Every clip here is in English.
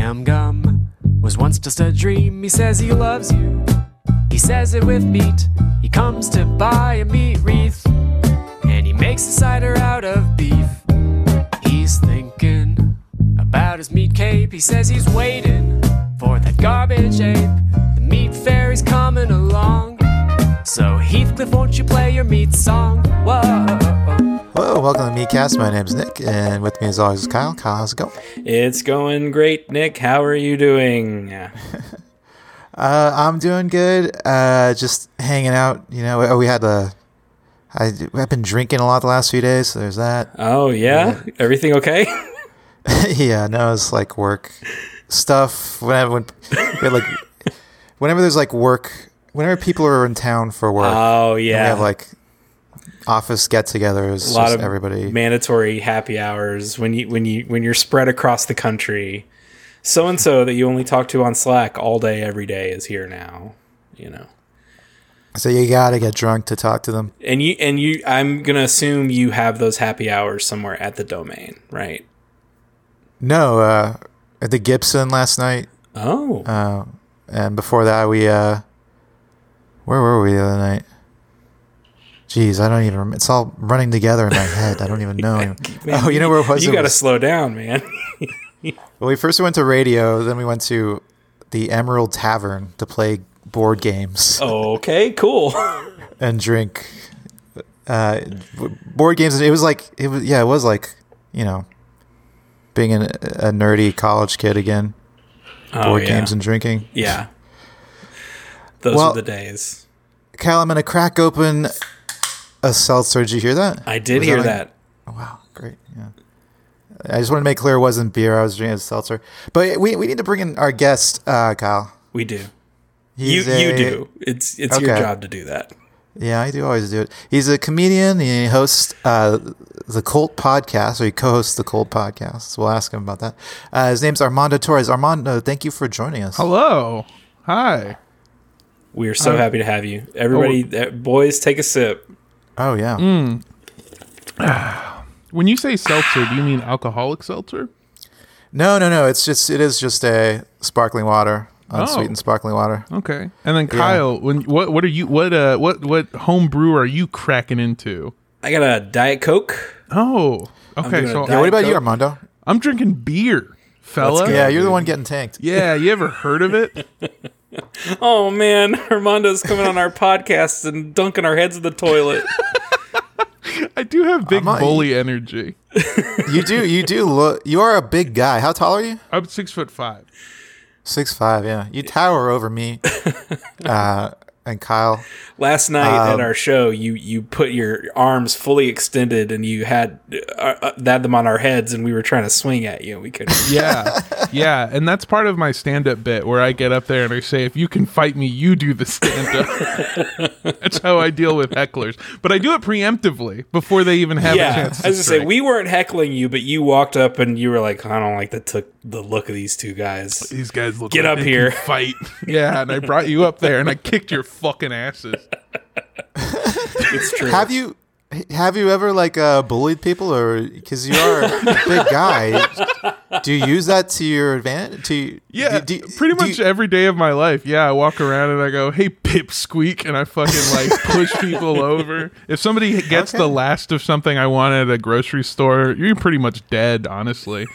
Spam gum was once just a dream. He says he loves you. He says it with meat. He comes to buy a meat wreath, and he makes a cider out of beef. He's thinking about his meat cape. He says he's waiting for that garbage ape. The meat fairy's coming along. So Heathcliff, won't you play your meat song? Whoa. Hello, welcome to Meatcast. My name's Nick, and with me as always is Kyle. Kyle, how's it going? It's going great, Nick. How are you doing? I'm doing good. Just hanging out. You know, I've been drinking a lot the last few days, so there's that. Oh, yeah? Everything okay? Yeah, no, it's like work stuff. Whenever there's like work, whenever people are in town for work. Oh, yeah. We have like office get-togethers. A lot of everybody mandatory happy hours when you're spread across the country. So and so that you only talk to on Slack all day every day is here now. You know. So you gotta get drunk to talk to them. And you I'm gonna assume you have those happy hours somewhere at the Domain, right? No, at the Gibson last night. Oh. And before that, where were we the other night? Jeez, I don't even remember. It's all running together in my head. I don't even know. Man, oh, you know where it was? You got to slow down, man. Well, we first went to radio, then we went to the Emerald Tavern to play board games. Okay, cool. And drink board games. It was like, you know, being a nerdy college kid again. Board games and drinking. Yeah. Those are the days. Kyle, I'm going to crack open a seltzer. Did you hear that? I did hear that. Oh, wow, great. Yeah. I just want to make clear it wasn't beer. I was drinking a seltzer. But we need to bring in our guest, Kyle. We do. You do. It's your job to do that. Yeah, I do always do it. He's a comedian. He hosts the Cult Podcast, or he co-hosts the Cult Podcast. So we'll ask him about that. His name's Armando Torres. Armando, thank you for joining us. Hello. Hi. We are so happy to have you. Everybody, boys, take a sip. Oh, yeah. When you say seltzer, do you mean alcoholic seltzer? No. It is just a sparkling water, unsweetened sparkling water. Okay. And then Kyle, what home brew are you cracking into? I got a Diet Coke. Oh, okay. So what about you, Armando? I'm drinking beer, fella. Yeah, you're the one getting tanked. Yeah, you ever heard of it? Oh man, Armando's coming on our podcast and dunking our heads in the toilet. I do have big bully energy. You do look. You are a big guy. How tall are you? I'm 6'5". 6'5", yeah. You tower over me, and Kyle. Last night at our show, you put your arms fully extended and you had them on our heads, and we were trying to swing at you, and we couldn't. Yeah, and that's part of my stand-up bit where I get up there and I say, if you can fight me, you do the stand-up. That's how I deal with hecklers. But I do it preemptively before they even have a chance to I was going to say, we weren't heckling you, but you walked up and you were like, I don't like the look of these two guys. These guys look Get like up they here. can fight. Yeah, and I brought you up there and I kicked your fucking asses. It's true. Have you ever bullied people, or because you are a big guy, do you use that to your advantage? Pretty much every day of my life. Yeah, I walk around and I go, "Hey, pipsqueak," and I fucking push people over. If somebody gets the last of something I want at a grocery store, you're pretty much dead, honestly.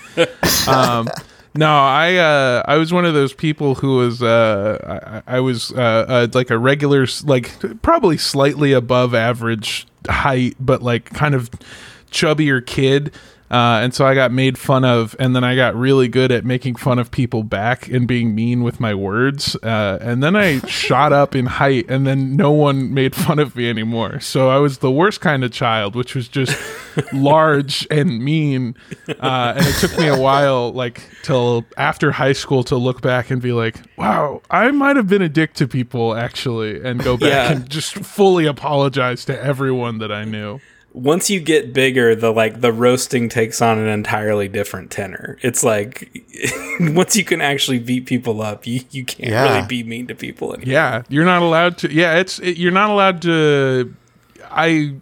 No, I was one of those people who was I was like a regular, probably slightly above average height, but kind of chubbier kid. And so I got made fun of, and then I got really good at making fun of people back and being mean with my words. And then I shot up in height, and then no one made fun of me anymore. So I was the worst kind of child, which was just large and mean. And it took me a while, till after high school, to look back and be like, wow, I might have been a dick to people, actually, and go back and just fully apologize to everyone that I knew. Once you get bigger, the roasting takes on an entirely different tenor. It's like once you can actually beat people up, you can't really be mean to people anymore. Yeah, you're not allowed to. Yeah, you're not allowed to. I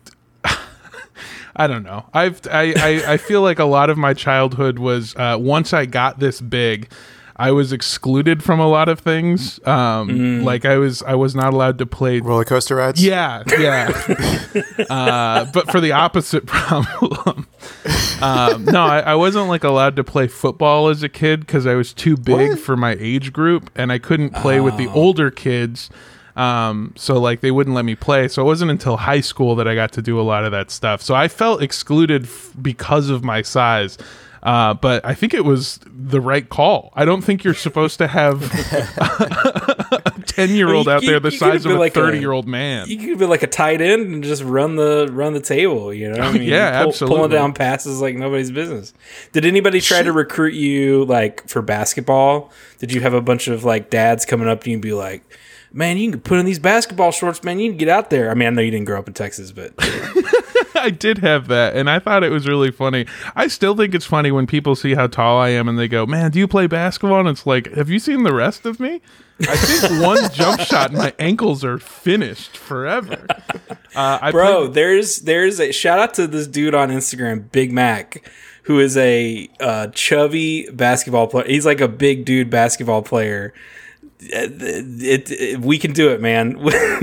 don't know. I feel like a lot of my childhood was once I got this big, I was excluded from a lot of things. Like I was not allowed to play roller coaster rides. Yeah. But for the opposite problem, no, I wasn't like allowed to play football as a kid because I was too big for my age group, and I couldn't play with the older kids. So like they wouldn't let me play. So it wasn't until high school that I got to do a lot of that stuff. So I felt excluded because of my size. But I think it was the right call. I don't think you're supposed to have a 10-year-old out there the size of a 30-year-old man. You could be like a tight end and just run the table, you know? I mean, absolutely. Pulling down passes like nobody's business. Did anybody try to recruit you like for basketball? Did you have a bunch of like dads coming up to you and be like, man, you can put in these basketball shorts, man, you can get out there? I mean, I know you didn't grow up in Texas, but... I did have that, and I thought it was really funny. I still think it's funny when people see how tall I am and they go, man, do you play basketball? And it's like, have you seen the rest of me? I think one jump shot and my ankles are finished forever. There's a shout out to this dude on Instagram, Big Mac, who is a chubby basketball player. He's like a big dude basketball player. We can do it, man.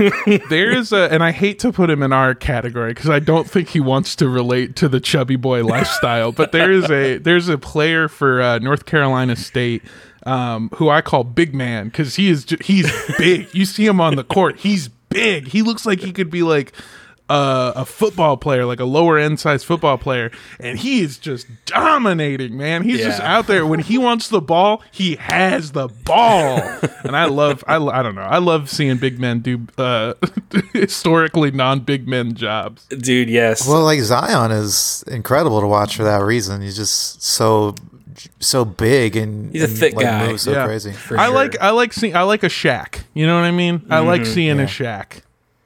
And I hate to put him in our category because I don't think he wants to relate to the chubby boy lifestyle, but there's a player for North Carolina State who I call Big Man because he's big. You see him on the court, he's big. He looks like he could be like a football player, like a lower end size football player, and he is just dominating, man. He's just out there. When he wants the ball, he has the ball. And I love seeing big men do historically non-big men jobs. Dude, yes. Well, like Zion is incredible to watch for that reason. He's just so big and he's a thick guy. Moves so crazy. I like a Shaq. You know what I mean? I like seeing a Shaq.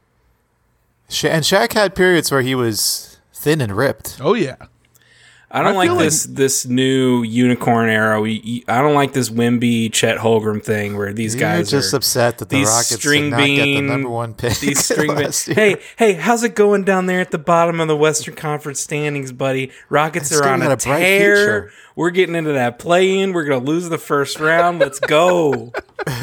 And Shaq had periods where he was thin and ripped. Oh yeah. I don't like this new unicorn era. I don't like this Wemby, Chet Holmgren thing where these guys are just upset that the Rockets did not get the number one pick. These string beans. Hey, how's it going down there at the bottom of the Western Conference standings, buddy? Rockets are on a tear. We're getting into that play-in. We're gonna lose the first round. Let's go.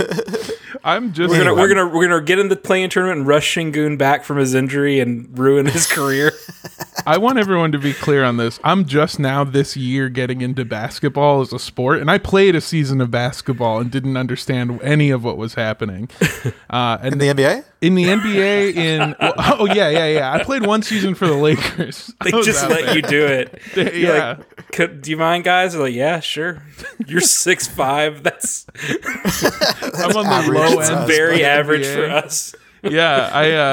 We're gonna get in the play-in tournament and rush Şengün back from his injury and ruin his career. I want everyone to be clear on this. I'm just now this year getting into basketball as a sport, and I played a season of basketball and didn't understand any of what was happening. And in the NBA? In the NBA, I played one season for the Lakers. They just let you do it. Yeah. Like, do you mind, guys? They're like, yeah, sure. You're 6'5". That's I'm on the low end. Very average for us. Yeah,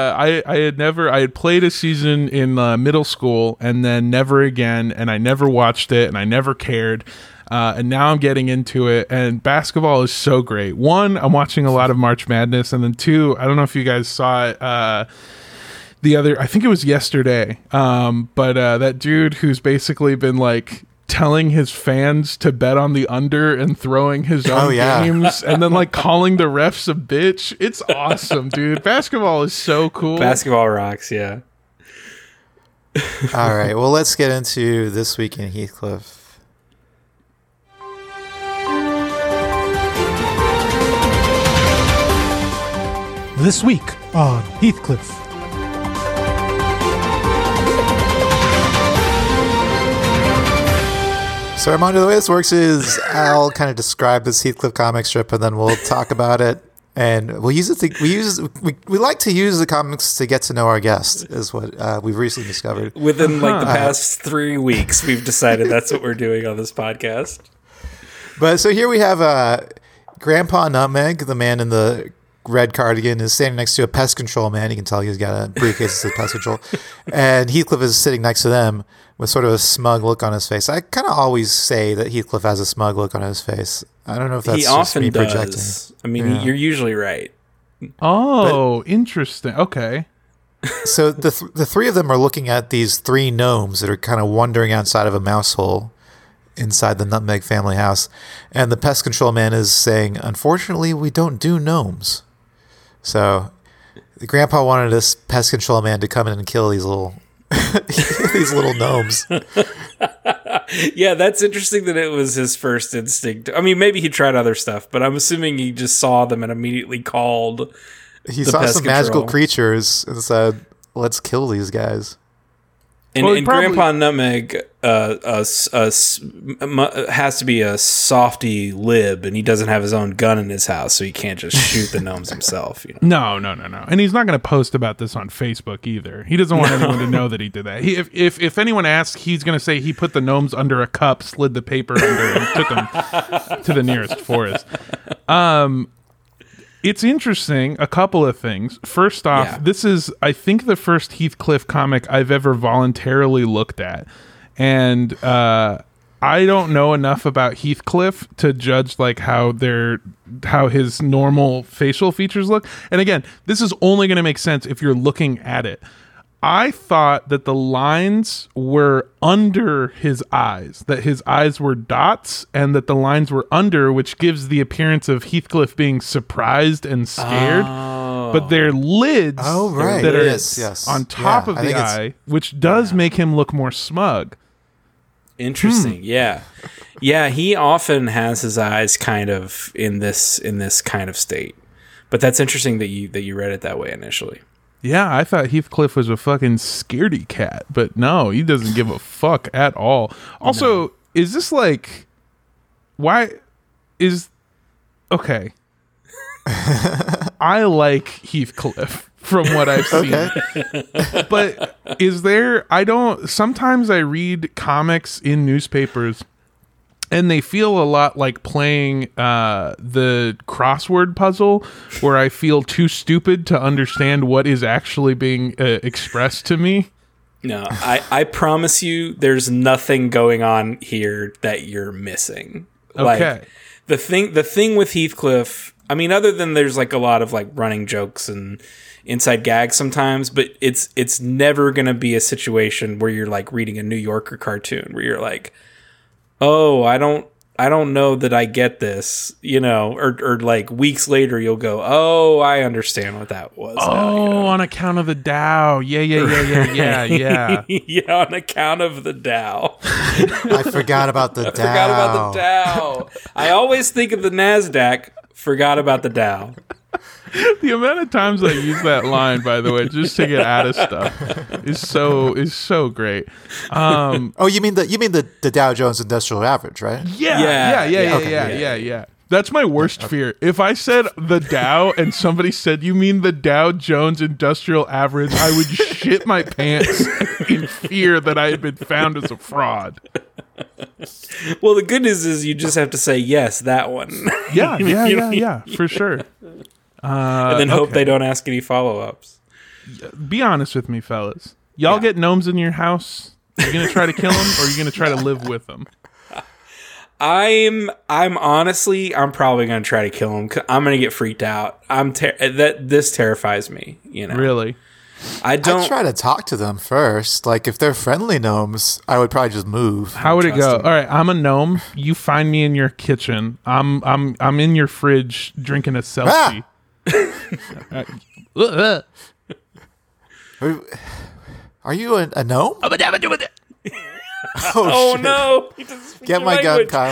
I had played a season in middle school and then never again, and I never watched it and I never cared. And now I'm getting into it, and basketball is so great. One, I'm watching a lot of March Madness, and then two, I don't know if you guys saw it. I think it was yesterday. But that dude who's basically been like telling his fans to bet on the under and throwing his own games and then like calling the refs a bitch. It's awesome, dude. Basketball is so cool. Basketball rocks, yeah. All right, well, let's get into This Week in Heathcliff. This week on Heathcliff. So Armando, the way this works is I'll kind of describe this Heathcliff comic strip, and then we'll talk about it, and we like to use the comics to get to know our guest, is what we've recently discovered. Within like the past 3 weeks, we've decided that's what we're doing on this podcast. But so here we have Grandpa Nutmeg, the man in the red cardigan, is standing next to a pest control man. You can tell he's got a briefcase that says pest control, and Heathcliff is sitting next to them with sort of a smug look on his face. I kind of always say that Heathcliff has a smug look on his face. I don't know if that's just me projecting. I mean, you're usually right. Oh, interesting. Okay. So the three of them are looking at these three gnomes that are kind of wandering outside of a mouse hole inside the Nutmeg family house. And the pest control man is saying, unfortunately, we don't do gnomes. So the grandpa wanted this pest control man to come in and kill these little These little gnomes. Yeah, that's interesting that it was his first instinct. I mean, maybe he tried other stuff, but I'm assuming he just saw them and immediately called. He saw some magical creatures and said, "Let's kill these guys." And Grandpa Nutmeg has to be a softy lib, and he doesn't have his own gun in his house, so he can't just shoot the gnomes himself. You know? No. And he's not going to post about this on Facebook either. He doesn't want anyone to know that he did that. If anyone asks, he's going to say he put the gnomes under a cup, slid the paper under, and took them to the nearest forest. It's interesting, a couple of things. First off, This is, I think, the first Heathcliff comic I've ever voluntarily looked at. And I don't know enough about Heathcliff to judge like how his normal facial features look. And again, this is only going to make sense if you're looking at it. I thought that the lines were under his eyes, that his eyes were dots and that the lines were under, which gives the appearance of Heathcliff being surprised and scared. But they're lids that are on top of the eye, which does make him look more smug. Interesting. Yeah. He often has his eyes kind of in this kind of state. But that's interesting that you read it that way initially. Yeah, I thought Heathcliff was a fucking scaredy cat, but no, he doesn't give a fuck at all. Also, is this like, okay. I like Heathcliff from what I've seen. But sometimes I read comics in newspapers and they feel a lot like playing the crossword puzzle, where I feel too stupid to understand what is actually being expressed to me. No, I promise you there's nothing going on here that you're missing. Okay. Like, the thing with Heathcliff, I mean, other than there's like a lot of like running jokes and inside gags sometimes, but it's never going to be a situation where you're like reading a New Yorker cartoon where you're like, oh, I don't know that I get this, or like weeks later you'll go, oh, I understand what that was. Oh, on account of the Dow. Yeah. Yeah, on account of the Dow. I forgot about the Dow. I always think of the NASDAQ, forgot about the Dow. The amount of times I use that line, by the way, just to get out of stuff, is so great. You mean the Dow Jones Industrial Average, right? Yeah. That's my worst fear. If I said the Dow and somebody said, you mean the Dow Jones Industrial Average, I would shit my pants in fear that I had been found as a fraud. Well, the good news is you just have to say, yes, that one. Yeah, for sure. And then hope they don't ask any follow-ups. Be honest with me, fellas. Y'all get gnomes in your house? Are you going to try to kill them, or are you going to try to live with them? I'm probably going to try to kill him. I'm going to get freaked out. This terrifies me, Really? I'd try to talk to them first. Like, if they're friendly gnomes, I would probably just move. How would it go? All right, I'm a gnome. You find me in your kitchen. I'm in your fridge drinking a selfie. Are you a gnome? Oh shit. No! Get my gun, Kyle.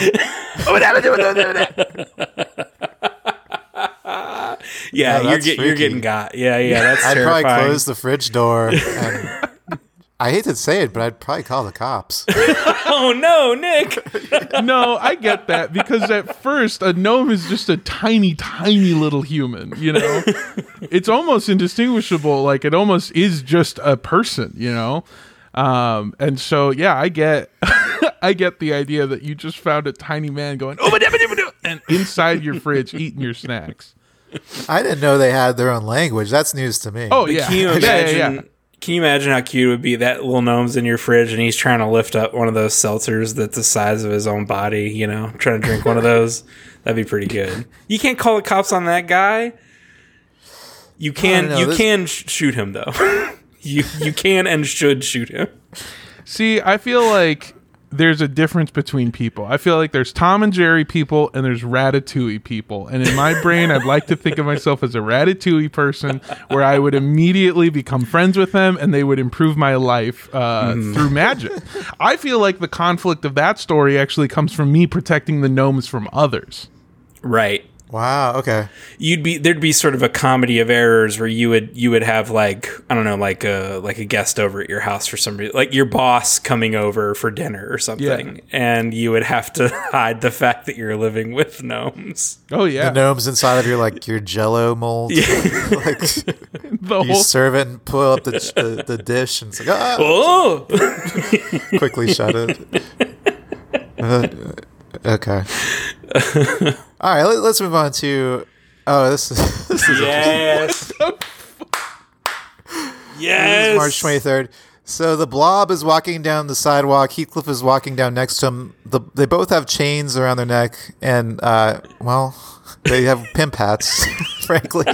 Yeah, you're getting got. Yeah, that's I'd terrifying. probably close the fridge door. And I hate to say it, but I'd probably call the cops. Oh no, Nick! No, I get that, because at first a gnome is just a tiny, tiny little human. It's almost indistinguishable. Like, it almost is just a person. And so I get I get the idea that you just found a tiny man going and inside your fridge eating your snacks. I didn't know they had their own language. That's news to me. Oh yeah. Can you imagine how cute it would be that little gnome's in your fridge and he's trying to lift up one of those seltzers that's the size of his own body, trying to drink one of those? That'd be pretty good. You can't call the cops on that guy. You can shoot him though. You can and should shoot him. See, I feel like there's a difference between people. I feel like there's Tom and Jerry people and there's Ratatouille people. And in my brain, I'd like to think of myself as a Ratatouille person where I would immediately become friends with them and they would improve my life through magic. I feel like the conflict of that story actually comes from me protecting the gnomes from others. Right. Wow. Okay. There'd be sort of a comedy of errors where you would have like, I don't know, like a guest over at your house for some reason, like your boss coming over for dinner or something, and you would have to hide the fact that you're living with gnomes. Oh yeah, the gnomes inside of your Jello mold. Like, you serve it and pull up the dish, and it's like, oh, quickly shut it. Okay. All right, let's move on to. Oh, this is yes. Yes. This is March 23rd. So the Blob is walking down the sidewalk. Heathcliff is walking down next to him. They both have chains around their neck, and they have pimp hats. Frankly,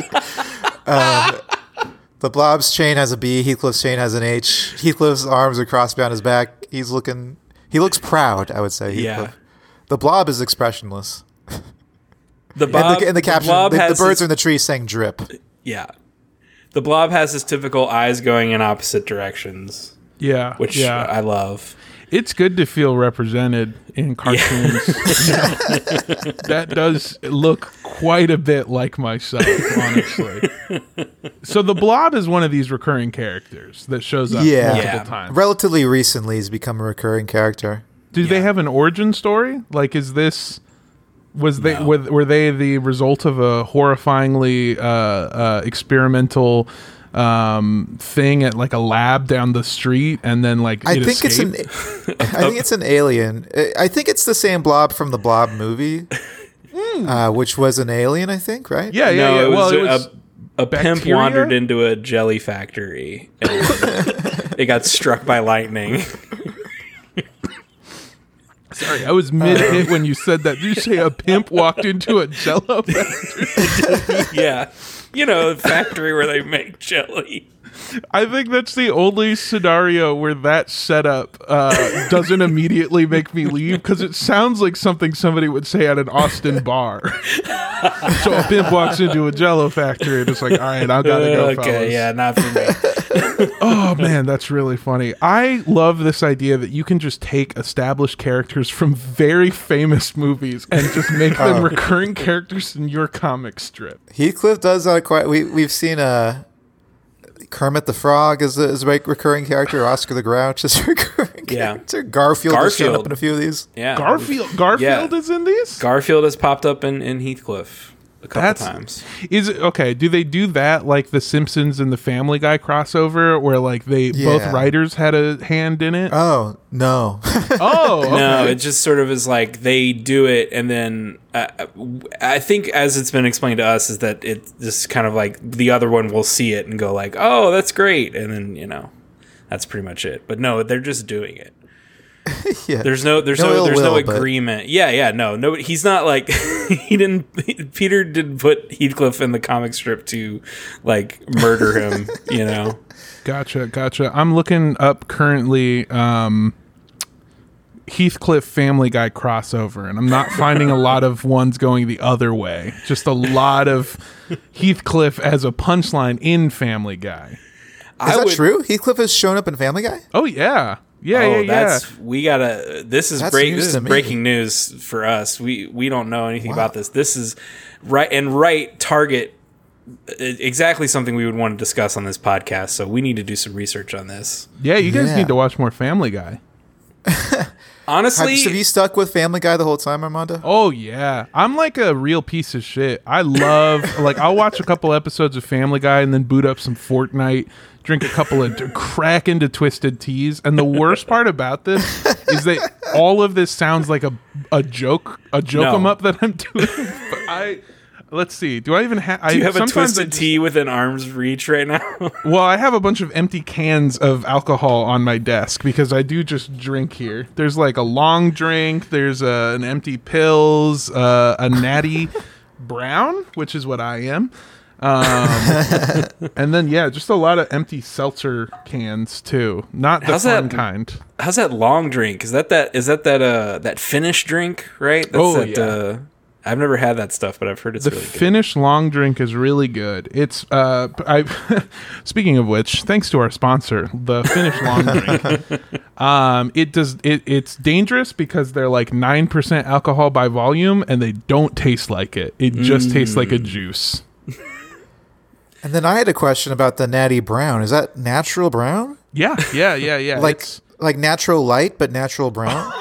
the Blob's chain has a B. Heathcliff's chain has an H. Heathcliff's arms are crossed behind his back. He looks proud, I would say. Heathcliff. Yeah. The Blob is expressionless. The Blob, in the caption, the birds are in the tree saying "drip." Yeah, the Blob has his typical eyes going in opposite directions. Yeah, which I love. It's good to feel represented in cartoons. Yeah. That does look quite a bit like myself, honestly. So the Blob is one of these recurring characters that shows up multiple times. Relatively recently, he's become a recurring character. Do they have an origin story? Like, is this... were they the result of a horrifyingly experimental thing at like a lab down the street, and then like I think it's an alien. I think it's the same Blob from the Blob movie, which was an alien. I think, right? Yeah. It was a pimp wandered into a jelly factory and it got struck by lightning. Sorry, I was mid-hit when you said that. Did you say a pimp walked into a Jello factory? Yeah. A factory where they make jelly. I think that's the only scenario where that setup doesn't immediately make me leave, because it sounds like something somebody would say at an Austin bar. So a pimp walks into a Jello factory and it's like, all right, I gotta go, fellas. Okay, yeah, not for me. Oh man, that's really funny. I love this idea that you can just take established characters from very famous movies and just make them recurring characters in your comic strip. Heathcliff does quite. We've seen Kermit the Frog is a recurring character. Oscar the Grouch is a recurring character. Garfield has shown up in a few of these. Yeah, Garfield is in these. Garfield has popped up in Heathcliff a couple times. Is it okay? Do they do that like the Simpsons and the Family Guy crossover, where like both writers had a hand in it? Oh no! Oh okay. No, it just sort of is like they do it, and then I think as it's been explained to us is that it's just kind of like the other one will see it and go like, "Oh, that's great," and then that's pretty much it. But no, they're just doing it. Yeah. There's no agreement. No, he's not like Peter didn't put Heathcliff in the comic strip to like murder him, Gotcha. I'm looking up currently Heathcliff Family Guy crossover, and I'm not finding a lot of ones going the other way. Just a lot of Heathcliff as a punchline in Family Guy. Is that true? Heathcliff has shown up in Family Guy? Oh yeah. This is breaking news for us. We don't know anything about this. This is target exactly something we would want to discuss on this podcast. So we need to do some research on this. Yeah, you guys need to watch more Family Guy. Honestly, have you stuck with Family Guy the whole time, Armando? Oh yeah, I'm like a real piece of shit. I love I'll watch a couple episodes of Family Guy and then boot up some Fortnite, drink a couple of crack into Twisted Teas, and the worst part about this is that all of this sounds like a joke em up that I'm doing. But let's see. Do I even have? Do you have a Twisted Tea within arm's reach right now? Well, I have a bunch of empty cans of alcohol on my desk because I do just drink here. There's like a long drink. There's an empty pills, a natty brown, which is what I am. And then just a lot of empty seltzer cans too. Not the fun kind. How's that long drink? Is that Finnish drink, right? I've never had that stuff, but I've heard it's really good. The Finnish long drink is really good. It's speaking of which, thanks to our sponsor, the Finnish long drink. It's dangerous because they're like 9% alcohol by volume, and they don't taste like it. It just tastes like a juice. And then I had a question about the Natty Brown. Is that natural brown? Yeah. Like natural light, but natural brown?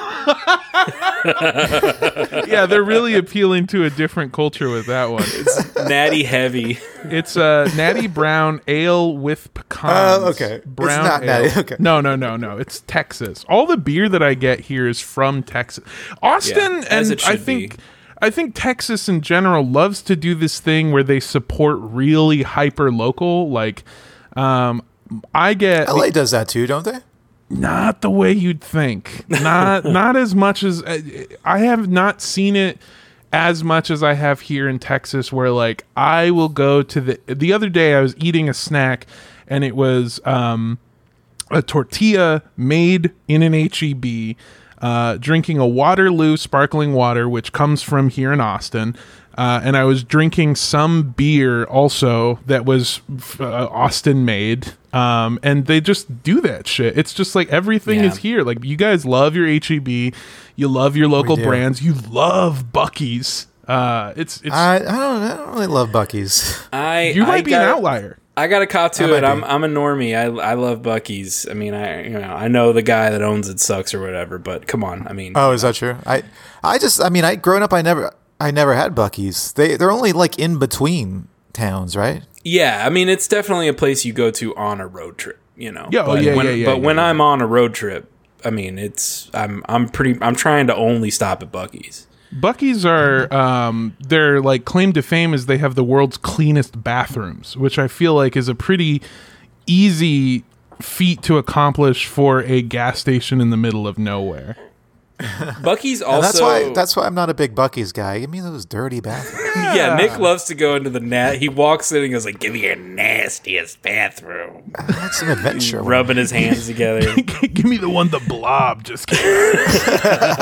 Yeah, they're really appealing to a different culture with that one. It's natty heavy. It's a Natty Brown ale with pecans. Okay. Brown it's not ale. natty. Okay. No. It's Texas. All the beer that I get here is from Texas. Austin, and I think Texas in general loves to do this thing where they support really hyper local. Like, LA does that too, don't they? Not the way you'd think. Not as much as I have not seen it as much as I have here in Texas, where like I will go to the other day I was eating a snack and it was a tortilla made in an HEB, drinking a Waterloo sparkling water, which comes from here in Austin. And I was drinking some beer also that was Austin made. And they just do that shit. It's just like everything is here. Like you guys love your HEB, you love your local brands, you love Buc-ee's. I don't really love Buc-ee's. You might be an outlier. I got to cop to it. I'm a normie. I love Buc-ee's. I mean, I know the guy that owns it sucks or whatever, but come on. I mean, is that true? Growing up, I never had Buc-ee's. They're only like in between towns, right? Yeah, I mean, it's definitely a place you go to on a road trip, you know. But when I'm on a road trip, I mean, I'm trying to only stop at Buc-ee's. Buc-ee's are their like claim to fame is they have the world's cleanest bathrooms, which I feel like is a pretty easy feat to accomplish for a gas station in the middle of nowhere. Buc-ee's also... That's why I'm not a big Buc-ee's guy. Give me those dirty bathrooms. Yeah, Nick loves to go into the He walks in and goes like, "Give me your nastiest bathroom." I like some adventure. Rubbing his hands together. Give me the one the blob just came. Give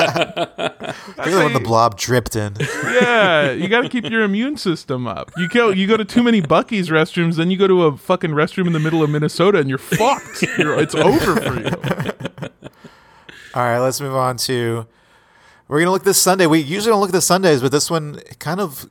me the one the blob dripped in. Yeah, you got to keep your immune system up. You go to too many Buc-ee's restrooms, then you go to a fucking restroom in the middle of Minnesota and you're fucked. It's over for you. All right, let's move on to. We're gonna look this Sunday. We usually don't look at the Sundays, but this one kind of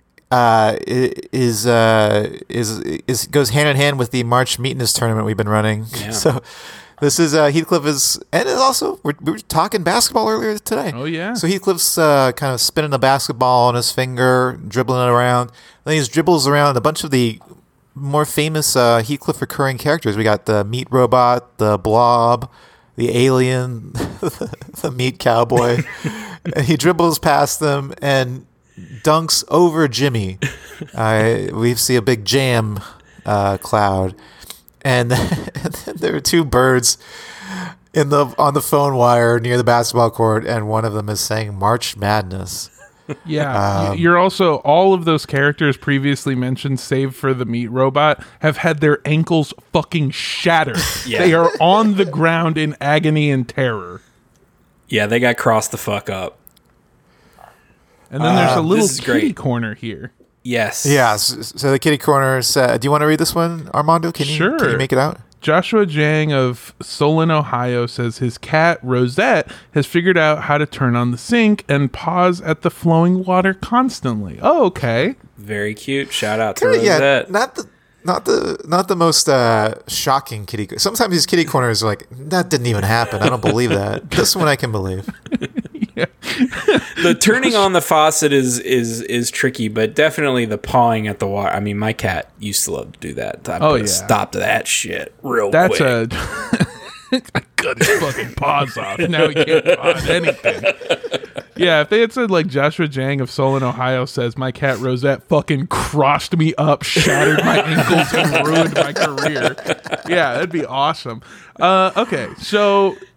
goes hand in hand with the March Meetness tournament we've been running. Yeah. So this is Heathcliff and it's also we were talking basketball earlier today. Oh yeah. So Heathcliff's kind of spinning the basketball on his finger, dribbling it around. Then he dribbles around a bunch of the more famous Heathcliff recurring characters. We got the meat robot, the blob, the alien, the meat cowboy. And he dribbles past them and dunks over Jimmy. We see a big jam cloud. And then there are two birds on the phone wire near the basketball court, and one of them is saying March Madness. Yeah, you're also, all of those characters previously mentioned, save for the meat robot, have had their ankles fucking shattered. Yeah. They are on the ground in agony and terror. Yeah, they got crossed the fuck up. And then there's a little kitty corner here. Yes. Yeah, so the kitty corner do you want to read this one, Armando? Can you make it out? Joshua Jang of Solon, Ohio says his cat, Rosette, has figured out how to turn on the sink and pause at the flowing water constantly. Oh, okay. Very cute. Shout out to Rosette. Yeah, not the most shocking kitty. Sometimes these kitty corners are like, that didn't even happen. I don't believe that. This one I can believe. Yeah. The turning on the faucet is tricky, but definitely the pawing at the water. I mean, my cat used to love to do that. I stopped that shit real quick. I cut his fucking paws off. Now he can't paw anything. Yeah, if they had said like Joshua Jang of Solon, Ohio says my cat Rosette fucking crossed me up, shattered my ankles, and ruined my career. Yeah, that'd be awesome. Okay, so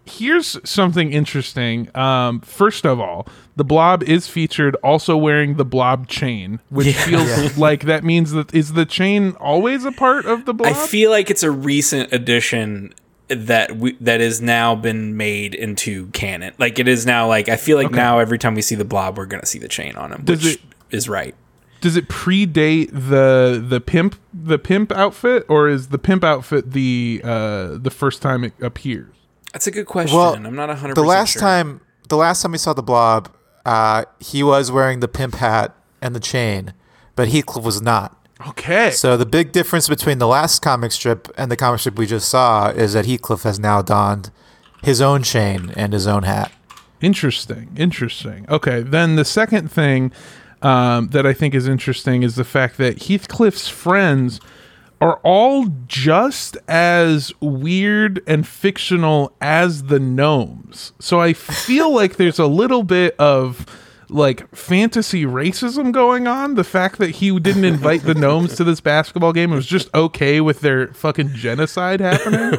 here's something interesting. First of all, the Blob is featured also wearing the Blob chain, which feels like that means that is the chain always a part of the Blob? I feel like it's a recent addition that has now been made into canon. Like it is now. Like I feel like now every time we see the Blob, we're gonna see the chain on him, which is right. Does it predate the pimp outfit, or is the pimp outfit the first time it appears? That's a good question. Well, I'm not 100%. The last time we saw the Blob, he was wearing the pimp hat and the chain, but Heathcliff was not. Okay. So the big difference between the last comic strip and the comic strip we just saw is that Heathcliff has now donned his own chain and his own hat. Interesting. Okay, then the second thing that I think is interesting is the fact that Heathcliff's friends are all just as weird and fictional as the gnomes. So I feel like there's a little bit of like fantasy racism going on. The fact that he didn't invite the gnomes to this basketball game and was just okay with their fucking genocide happening.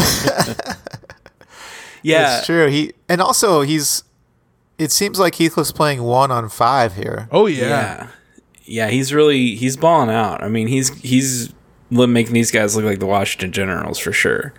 Yeah, it's true. It seems like Heathcliff's playing 1-on-5 here. Oh yeah. He's balling out. I mean, he's making these guys look like the Washington Generals for sure.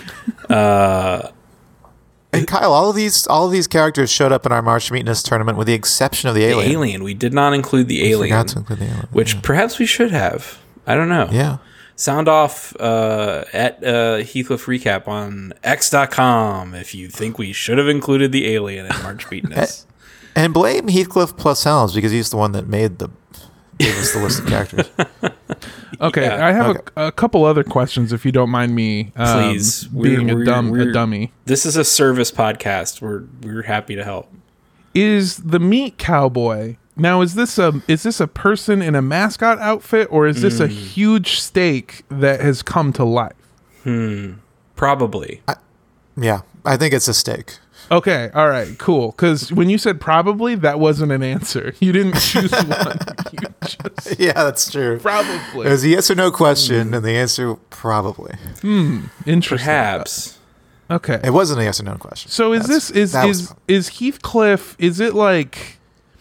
And Kyle, all of these characters showed up in our March Madness tournament, with the exception of the alien. We did not include the alien. Forgot to include the alien, which perhaps we should have. I don't know. Yeah. Sound off at Heathcliff Recap on X.com if you think we should have included the alien in March Madness. And blame Heathcliff plus Helms, because he's the one that gave us the list of characters. Okay, yeah. I have a couple other questions, if you don't mind me. Please, being a dummy. This is a service podcast. We're happy to help. Is the meat cowboy now? Is this a person in a mascot outfit, or is this a huge steak that has come to life? Probably. I think it's a steak. Okay, all right, cool. Because when you said probably, that wasn't an answer. You didn't choose one. Yeah, that's true. Probably. It was a yes or no question, and the answer probably. Interesting. Perhaps. Okay. It wasn't a yes or no question. So is Heathcliff? Is it like?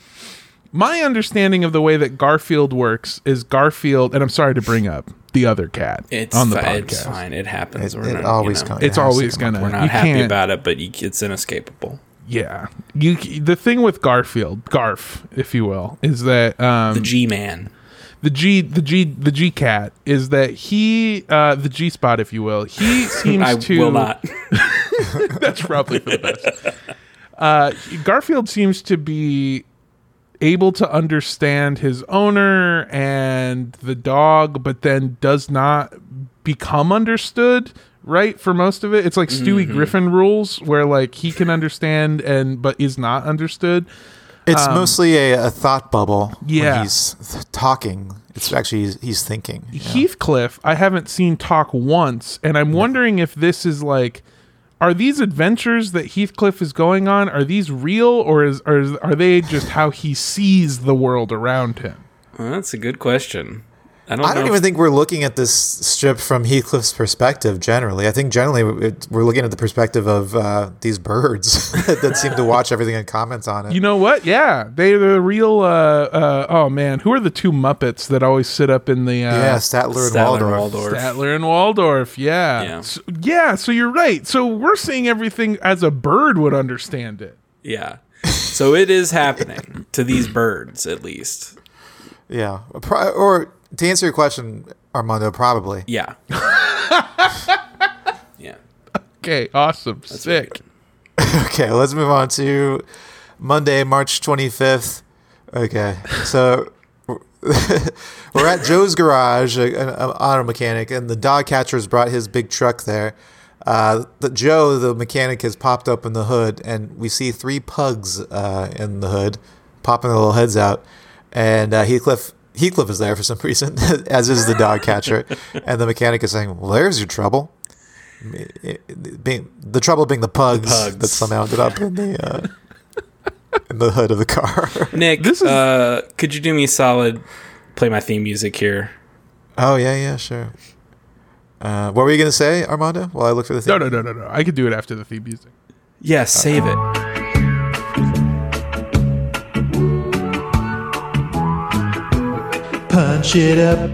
My understanding of the way that Garfield works is Garfield, and I'm sorry to bring up the other cat on the podcast. It's fine. It happens. It always comes. It's always gonna. We're not happy about it, but it's inescapable. Yeah. The thing with Garfield, Garf, if you will, is that the G-man, the G cat is that he the G spot, if you will. He seems I will not. That's probably for the best. Garfield seems to be able to understand his owner and the dog, but then does not become understood, right? For most of it, it's like Stewie Griffin rules, where like he can understand but is not understood. It's mostly a thought bubble. Yeah, when he's talking. It's actually he's thinking. Heathcliff, I haven't seen talk once, and I'm wondering if this is like, are these adventures that Heathcliff is going on, are these real, or are they just how he sees the world around him? Well, that's a good question. I don't even think we're looking at this strip from Heathcliff's perspective generally. I think generally we're looking at the perspective of these birds that seem to watch everything and comment on it. You know what? Yeah. They're the real, oh man, who are the two Muppets that always sit up in the... Statler and Waldorf. Statler and Waldorf, yeah. So you're right. So we're seeing everything as a bird would understand it. Yeah. So it is happening to these birds, at least. Yeah. Or... To answer your question, Armando, probably. Yeah. Yeah. Okay, awesome. That's sick. Okay, let's move on to Monday, March 25th. Okay, so we're at Joe's garage, an auto mechanic, and the dog catcher has brought his big truck there. Joe, the mechanic, has popped up in the hood, and we see 3 pugs in the hood, popping their little heads out, and Heathcliff is there for some reason, as is the dog catcher, and the mechanic is saying, "Well, there's your trouble." The trouble being the pugs that somehow ended up in the hood of the car. Nick, could you do me a solid? Play my theme music here. Oh yeah, sure. What were you gonna say, Armando? While I look for the theme. No. I could do it after the theme music. Yeah, save it. Punch it up.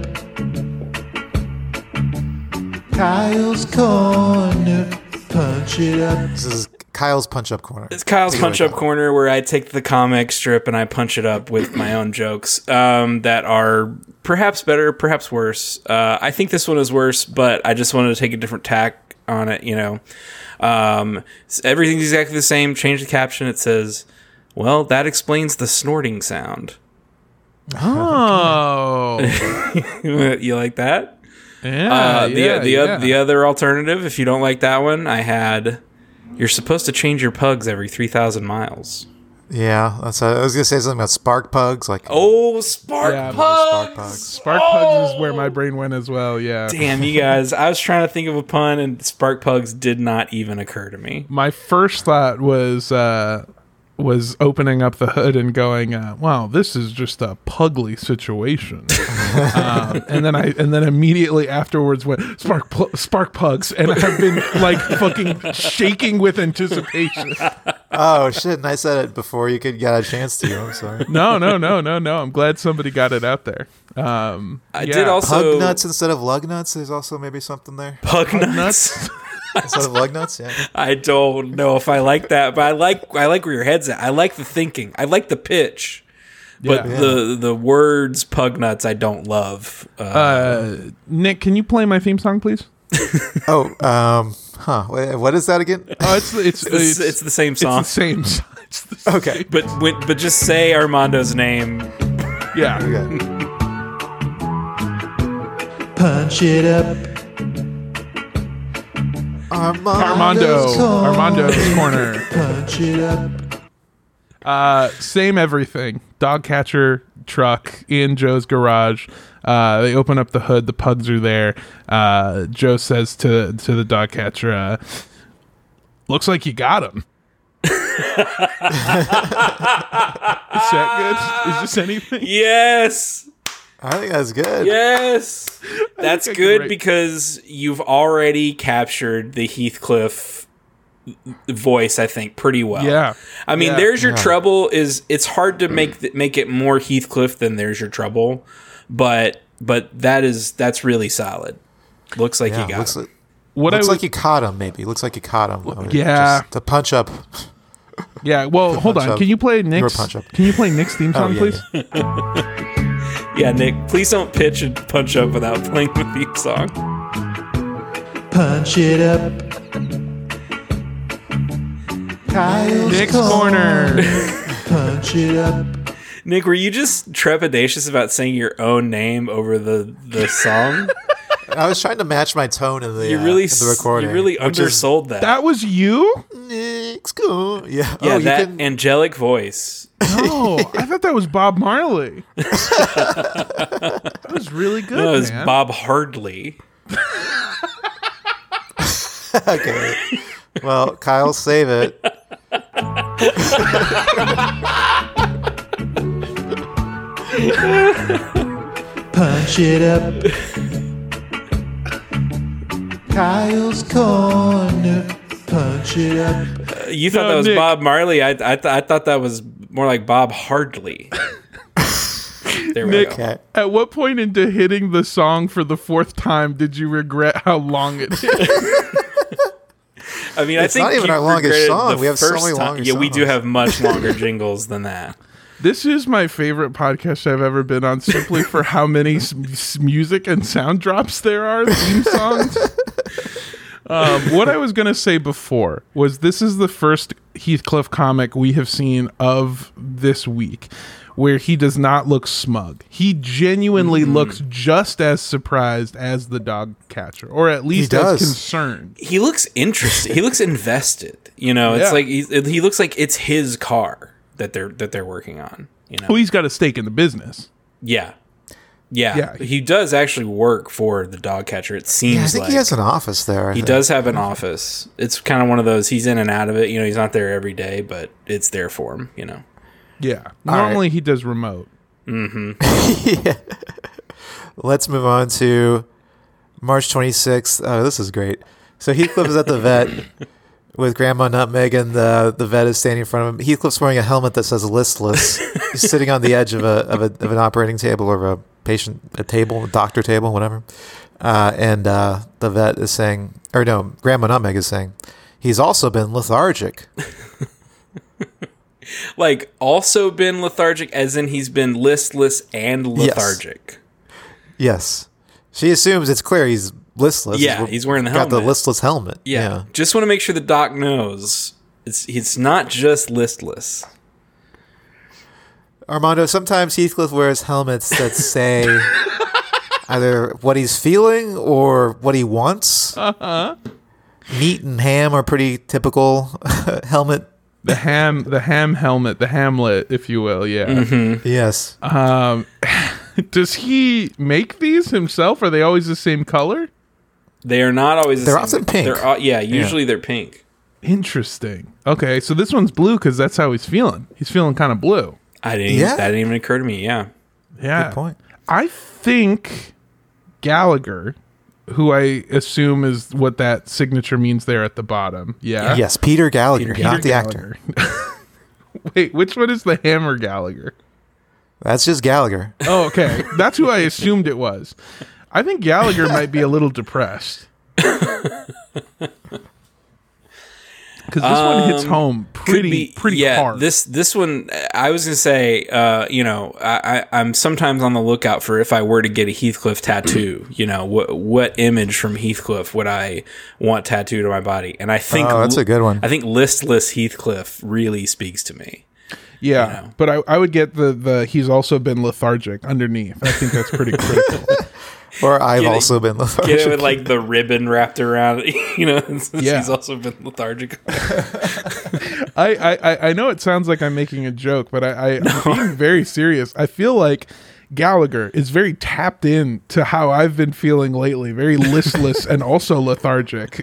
Kyle's Corner. Punch it up. This is Kyle's Punch Up Corner. It's Kyle's Punch Up Corner, where I take the comic strip and I punch it up with my own jokes that are perhaps better, perhaps worse. I think this one is worse, but I just wanted to take a different tack on it, you know. Everything's exactly the same. Change the caption. It says, well, that explains the snorting sound. Oh. You like that? Yeah, the other alternative, if you don't like that one, I had, you're supposed to change your pugs every 3,000 miles. Yeah, that's. I was gonna say something about spark pugs, like Spark Pugs. Spark Pugs is where my brain went as well. Yeah. Damn, you guys! I was trying to think of a pun, and Spark Pugs did not even occur to me. My first thought was opening up the hood and going, "Wow, this is just a pugly situation," and then immediately afterwards went Spark Pugs, and I've been like fucking shaking with anticipation. oh shit! And I said it before you could get a chance to. I'm sorry. No. I'm glad somebody got it out there. I did also pug nuts instead of lug nuts. There's also maybe something there. Pug nuts. Instead of lug nuts, yeah. I don't know if I like that, but I like where your head's at. I like the thinking. I like the pitch. But the words pug nuts I don't love. Nick, can you play my theme song, please? Wait, what is that again? Oh, it's the same song. It's the same song. It's the same. Okay. But just say Armando's name. Yeah. Okay. Punch it up. Armando's Corner. Punch it up. Same everything. Dog catcher truck in Joe's garage. They open up the hood. The pugs are there. Joe says to the dog catcher, "Looks like you got him." Is that good? Is this anything? Yes. I think that's good. Yes. That's good because you've already captured the Heathcliff voice, I think, pretty well. Yeah. I mean, There's Your Trouble it's hard to make it more Heathcliff than There's Your Trouble, but that's really solid. Looks like you got him. Looks like you caught him, maybe. Looks like you caught him. Yeah. Just to punch up. Yeah, well, hold on. Can you play Nick's theme song, please? Yeah, Nick, please don't pitch and punch up without playing the theme song. Punch it up. Kyle's Nick's Corner. Punch it up. Nick, were you just trepidatious about saying your own name over the song? I was trying to match my tone in the the recording. You really undersold that. That was you? Nick's Corner. Yeah. Yeah, that angelic voice. No, I thought that was Bob Marley. That was really good. No, it was man. Bob Hardley. Okay. Well, Kyle, save it. Punch it up. Kyle's Corner. Punch it up. You thought that was Nick. Bob Marley. I thought that was more like Bob Hardley. There we Nick, go. Okay. at what point into hitting the song for the fourth time did you regret how long it is? I mean, It's I think not even you our longest regretted song. the We have so first many time. longer Yeah, we do songs. have much longer jingles than that. This is my favorite podcast I've ever been on, simply for how many music and sound drops there are, theme songs. What I was going to say before was this is the first Heathcliff comic we have seen of this week where he does not look smug. He genuinely looks just as surprised as the dog catcher, or at least as concerned. He looks interested. He looks invested. You know, it's Yeah. like he looks like it's his car that they're working on. You know, Well, he's got a stake in the business. yeah. Yeah. He does actually work for the dog catcher. It seems Yeah, I think like he has an office there. he does have an office. It's kind of one of those. He's in and out of it. You know, he's not there every day, but it's there for him. You know. Yeah. All Normally he does remote. Let's move on to March 26th. Oh, this is great. So Heathcliff is at the vet with Grandma Nutmeg, and the vet is standing in front of him. Heathcliff's wearing a helmet that says listless. He's sitting on the edge of an operating table or a doctor table, whatever. And the vet is saying, or no, Grandma Nutmeg is saying, he's also been lethargic. Like, also been lethargic, as in he's been listless and lethargic. Yes. She assumes it's clear he's listless. Yeah, he's wearing the helmet. Got the listless helmet. Yeah. Just want to make sure the doc knows it's not just listless. Armando, sometimes Heathcliff wears helmets that say either what he's feeling or what he wants. Meat and ham are pretty typical helmet. The ham helmet, the Hamlet, if you will. Yeah. Mm-hmm. Yes. Does he make these himself? Are they always the same color? They are not always the same. They're often pink. Usually they're pink. Interesting. Okay, so this one's blue because that's how he's feeling. He's feeling kind of blue. That didn't even occur to me. Yeah. Yeah. Good point. I think Gallagher, who I assume is what that signature means there at the bottom. Yeah. Yes, Peter Gallagher, not the actor. Wait, which one is the Hammer Gallagher? That's just Gallagher. Oh, okay. That's who I assumed it was. I think Gallagher might be a little depressed. Because this one hits home pretty hard. This one, I was gonna say, I'm sometimes on the lookout for if I were to get a Heathcliff tattoo. What image from Heathcliff would I want tattooed on my body? And I think that's a good one. I think listless Heathcliff really speaks to me. Yeah, but I would get the he's also been lethargic underneath. I think that's pretty critical. Or I've also been lethargic. Get it with like the ribbon wrapped around it, He's also been lethargic. I know it sounds like I'm making a joke, but I'm being very serious. I feel like Gallagher is very tapped in to how I've been feeling lately, very listless and also lethargic.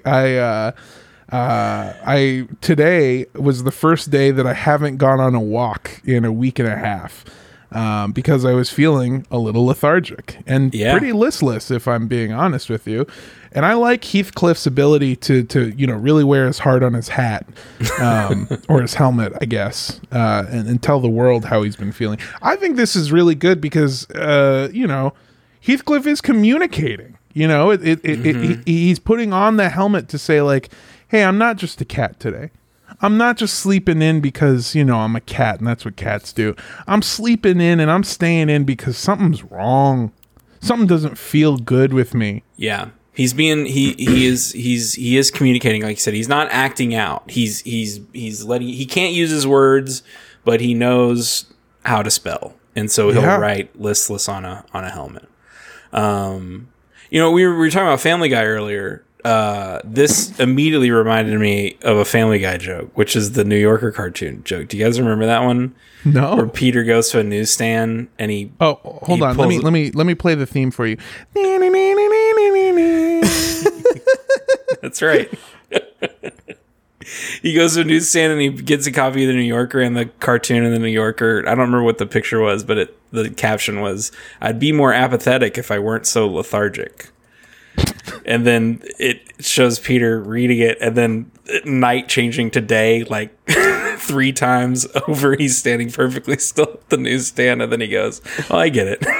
Today was the first day that I haven't gone on a walk in a week and a half. Because I was feeling a little lethargic and pretty listless, if I'm being honest with you. And I like Heathcliff's ability to really wear his heart on his hat, or his helmet, I guess, and tell the world how he's been feeling. I think this is really good because, Heathcliff is communicating. He's putting on the helmet to say, like, hey, I'm not just a cat today. I'm not just sleeping in because, I'm a cat and that's what cats do. I'm sleeping in and I'm staying in because something's wrong. Something doesn't feel good with me. Yeah. He's being he is communicating, like you said. He's not acting out. He's he can't use his words, but he knows how to spell. And so he'll write listless on a helmet. We were talking about Family Guy earlier. This immediately reminded me of a Family Guy joke, which is the New Yorker cartoon joke. Do you guys remember that one? No. Where Peter goes to a newsstand and he. Oh, hold on. Let me play the theme for you. That's right. He goes to a newsstand and he gets a copy of the New Yorker and the cartoon in the New Yorker. I don't remember what the picture was, but the caption was, "I'd be more apathetic if I weren't so lethargic." And then it shows Peter reading it, and then night changing to day like 3 times over. He's standing perfectly still at the newsstand, and then he goes, "Oh, I get it."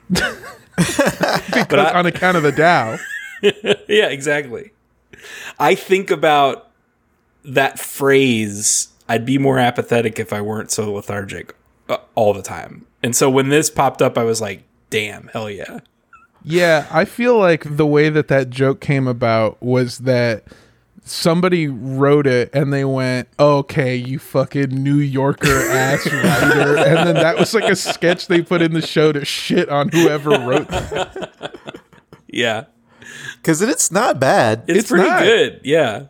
Because on account of the Dow. Yeah, exactly. I think about that phrase, "I'd be more apathetic if I weren't so lethargic," all the time. And so when this popped up, I was like, damn, hell yeah. Yeah, I feel like the way that joke came about was that somebody wrote it and they went, "Okay, you fucking New Yorker ass writer," and then that was like a sketch they put in the show to shit on whoever wrote that. Yeah, because it's not bad. It's pretty good. Yeah.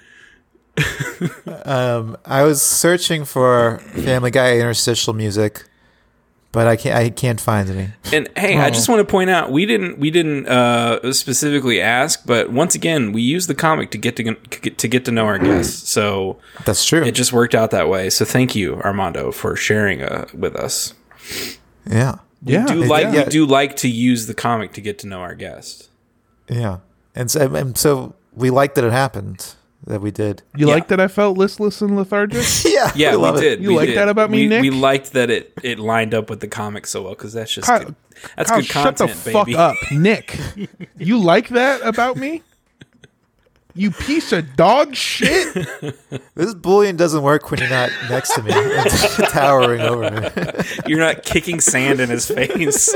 I was searching for Family Guy interstitial music, but I can't find any. And hey, I just want to point out we didn't specifically ask, but once again, we used the comic to get to know our guests. So that's true. It just worked out that way. So thank you, Armando, for sharing with us. Yeah, we do like to use the comic to get to know our guest. Yeah, and so we like that it happened. that we did. You Yeah. like that I felt listless and lethargic? Yeah, Yeah, we love it. did. You we like did. that about me, Nick? We liked that it lined up with the comic so well because that's just Kyle, good. That's Kyle, good content, shut the fuck baby. up, Nick. You like that about me? You piece of dog shit. This bullying doesn't work when you're not next to me, and towering over me. You're not kicking sand in his face.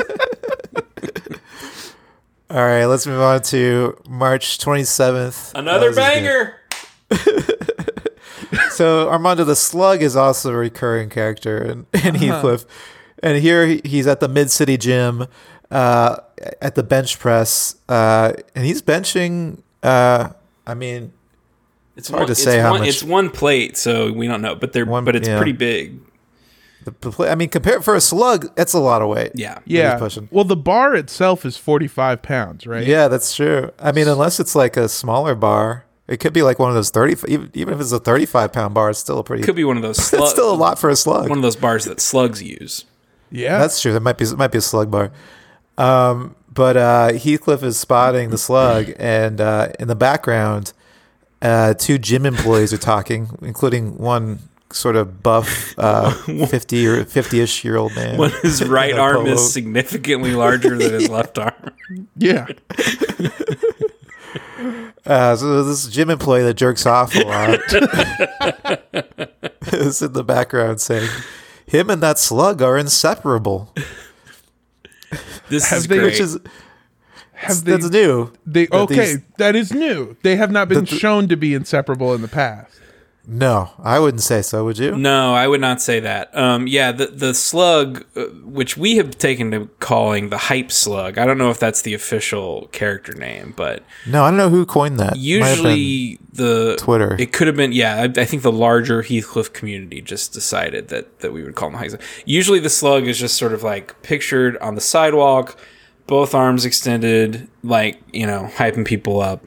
All right, let's move on to March 27th. Another This is good. banger. So Armando the Slug is also a recurring character in Heathcliff. And here he's at the Mid-City Gym at the bench press. And he's benching, It's hard to say how much- It's one plate, so we don't know, but it's yeah. pretty big. compared for a slug, that's a lot of weight. Yeah. Yeah. he's pushing. Well, the bar itself is 45 pounds, right? Yeah, that's true. I mean, unless it's like a smaller bar, it could be like one of those 30, even if it's a 35-pound bar, it's still a pretty, Could be one of those it's slugs. still a lot for a slug. One of those bars that slugs use. Yeah. That's true. That might be a slug bar. But Heathcliff is spotting the slug, and in the background, two gym employees are talking, including one sort of buff 50 or 50-ish year old man. When his right In a arm polo. is significantly larger than his left arm. yeah. So this gym employee that jerks off a lot is in the background saying, "Him and that slug are inseparable," This is they- great. which is Have they, that's new. they that okay, these- that is new. They have not been shown to be inseparable in the past. No, I wouldn't say so. Would you? No, I would not say that. Yeah, the slug, which we have taken to calling the hype slug. I don't know if that's the official character name, but No, I don't know who coined that. Might have been usually the Twitter. It could have been. Yeah, I think the larger Heathcliff community just decided that we would call him the hype slug. Usually, the slug is just sort of like pictured on the sidewalk, both arms extended, like hyping people up.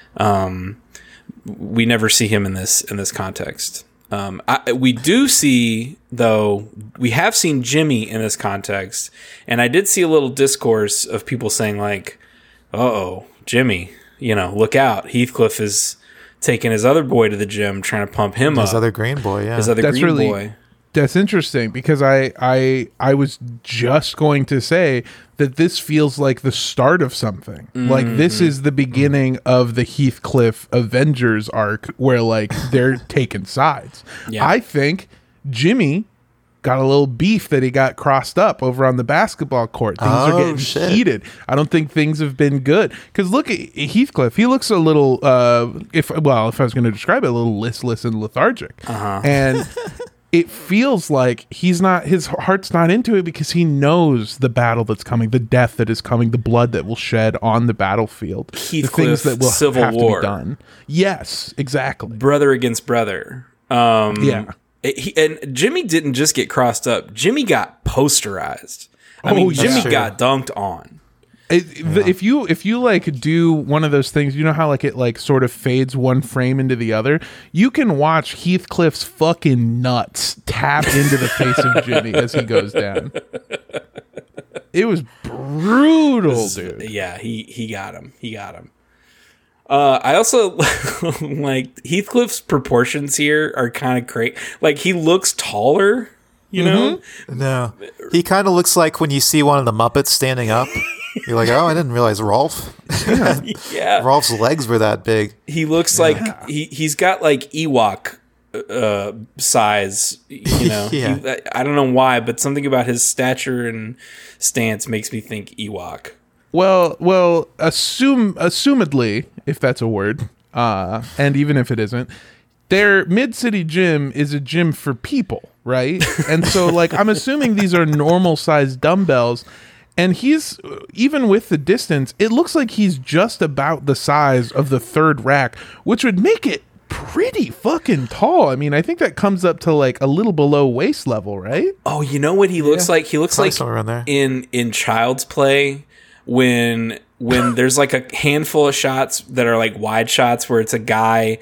We never see him in this context. We do see, though, we have seen Jimmy in this context, and I did see a little discourse of people saying like, "Uh-oh, Jimmy, look out! Heathcliff is taking his other boy to the gym, trying to pump him His up. other green boy, yeah. His other That's green really- boy." That's interesting because I was just going to say that this feels like the start of something. Like this is the beginning of the Heathcliff Avengers arc where like they're taking sides. Yeah. I think Jimmy got a little beef that he got crossed up over on the basketball court. Things are Oh, getting shit. heated. I don't think things have been good. Because look at Heathcliff. He looks a little, if I was going to describe it, a little listless and lethargic. And it feels like his heart's not into it because he knows the battle that's coming, the death that is coming, the blood that will shed on the battlefield, the Heathcliff things that will Civil have War. to be done. Yes, exactly. Brother against brother. Yeah. And Jimmy didn't just get crossed up. Jimmy got posterized. I Oh, mean, yeah. Jimmy That's true. got dunked on. If you like do one of those things, you know how like it like sort of fades one frame into the other. You can watch Heathcliff's fucking nuts tap into the face of Jimmy as he goes down. It was brutal, dude. Yeah, he got him. He got him. I also like Heathcliff's proportions here are kind of crazy. Like he looks taller, you know? No, he kind of looks like when you see one of the Muppets standing up. You're like, oh, I didn't realize Rolf. Yeah. Rolf's legs were that big. He looks like he's got like Ewok size, you know. Yeah. I don't know why, but something about his stature and stance makes me think Ewok. Well, assumedly, if that's a word, and even if it isn't, their Mid-City Gym is a gym for people, right? And so, like, I'm assuming these are normal-sized dumbbells, and he's, even with the distance, it looks like he's just about the size of the third rack, which would make it pretty fucking tall. I mean, I think that comes up to, like, a little below waist level, right? Oh, you know what he looks like? He looks Probably like somewhere around there. in Child's Play when there's like a handful of shots that are like wide shots where it's a guy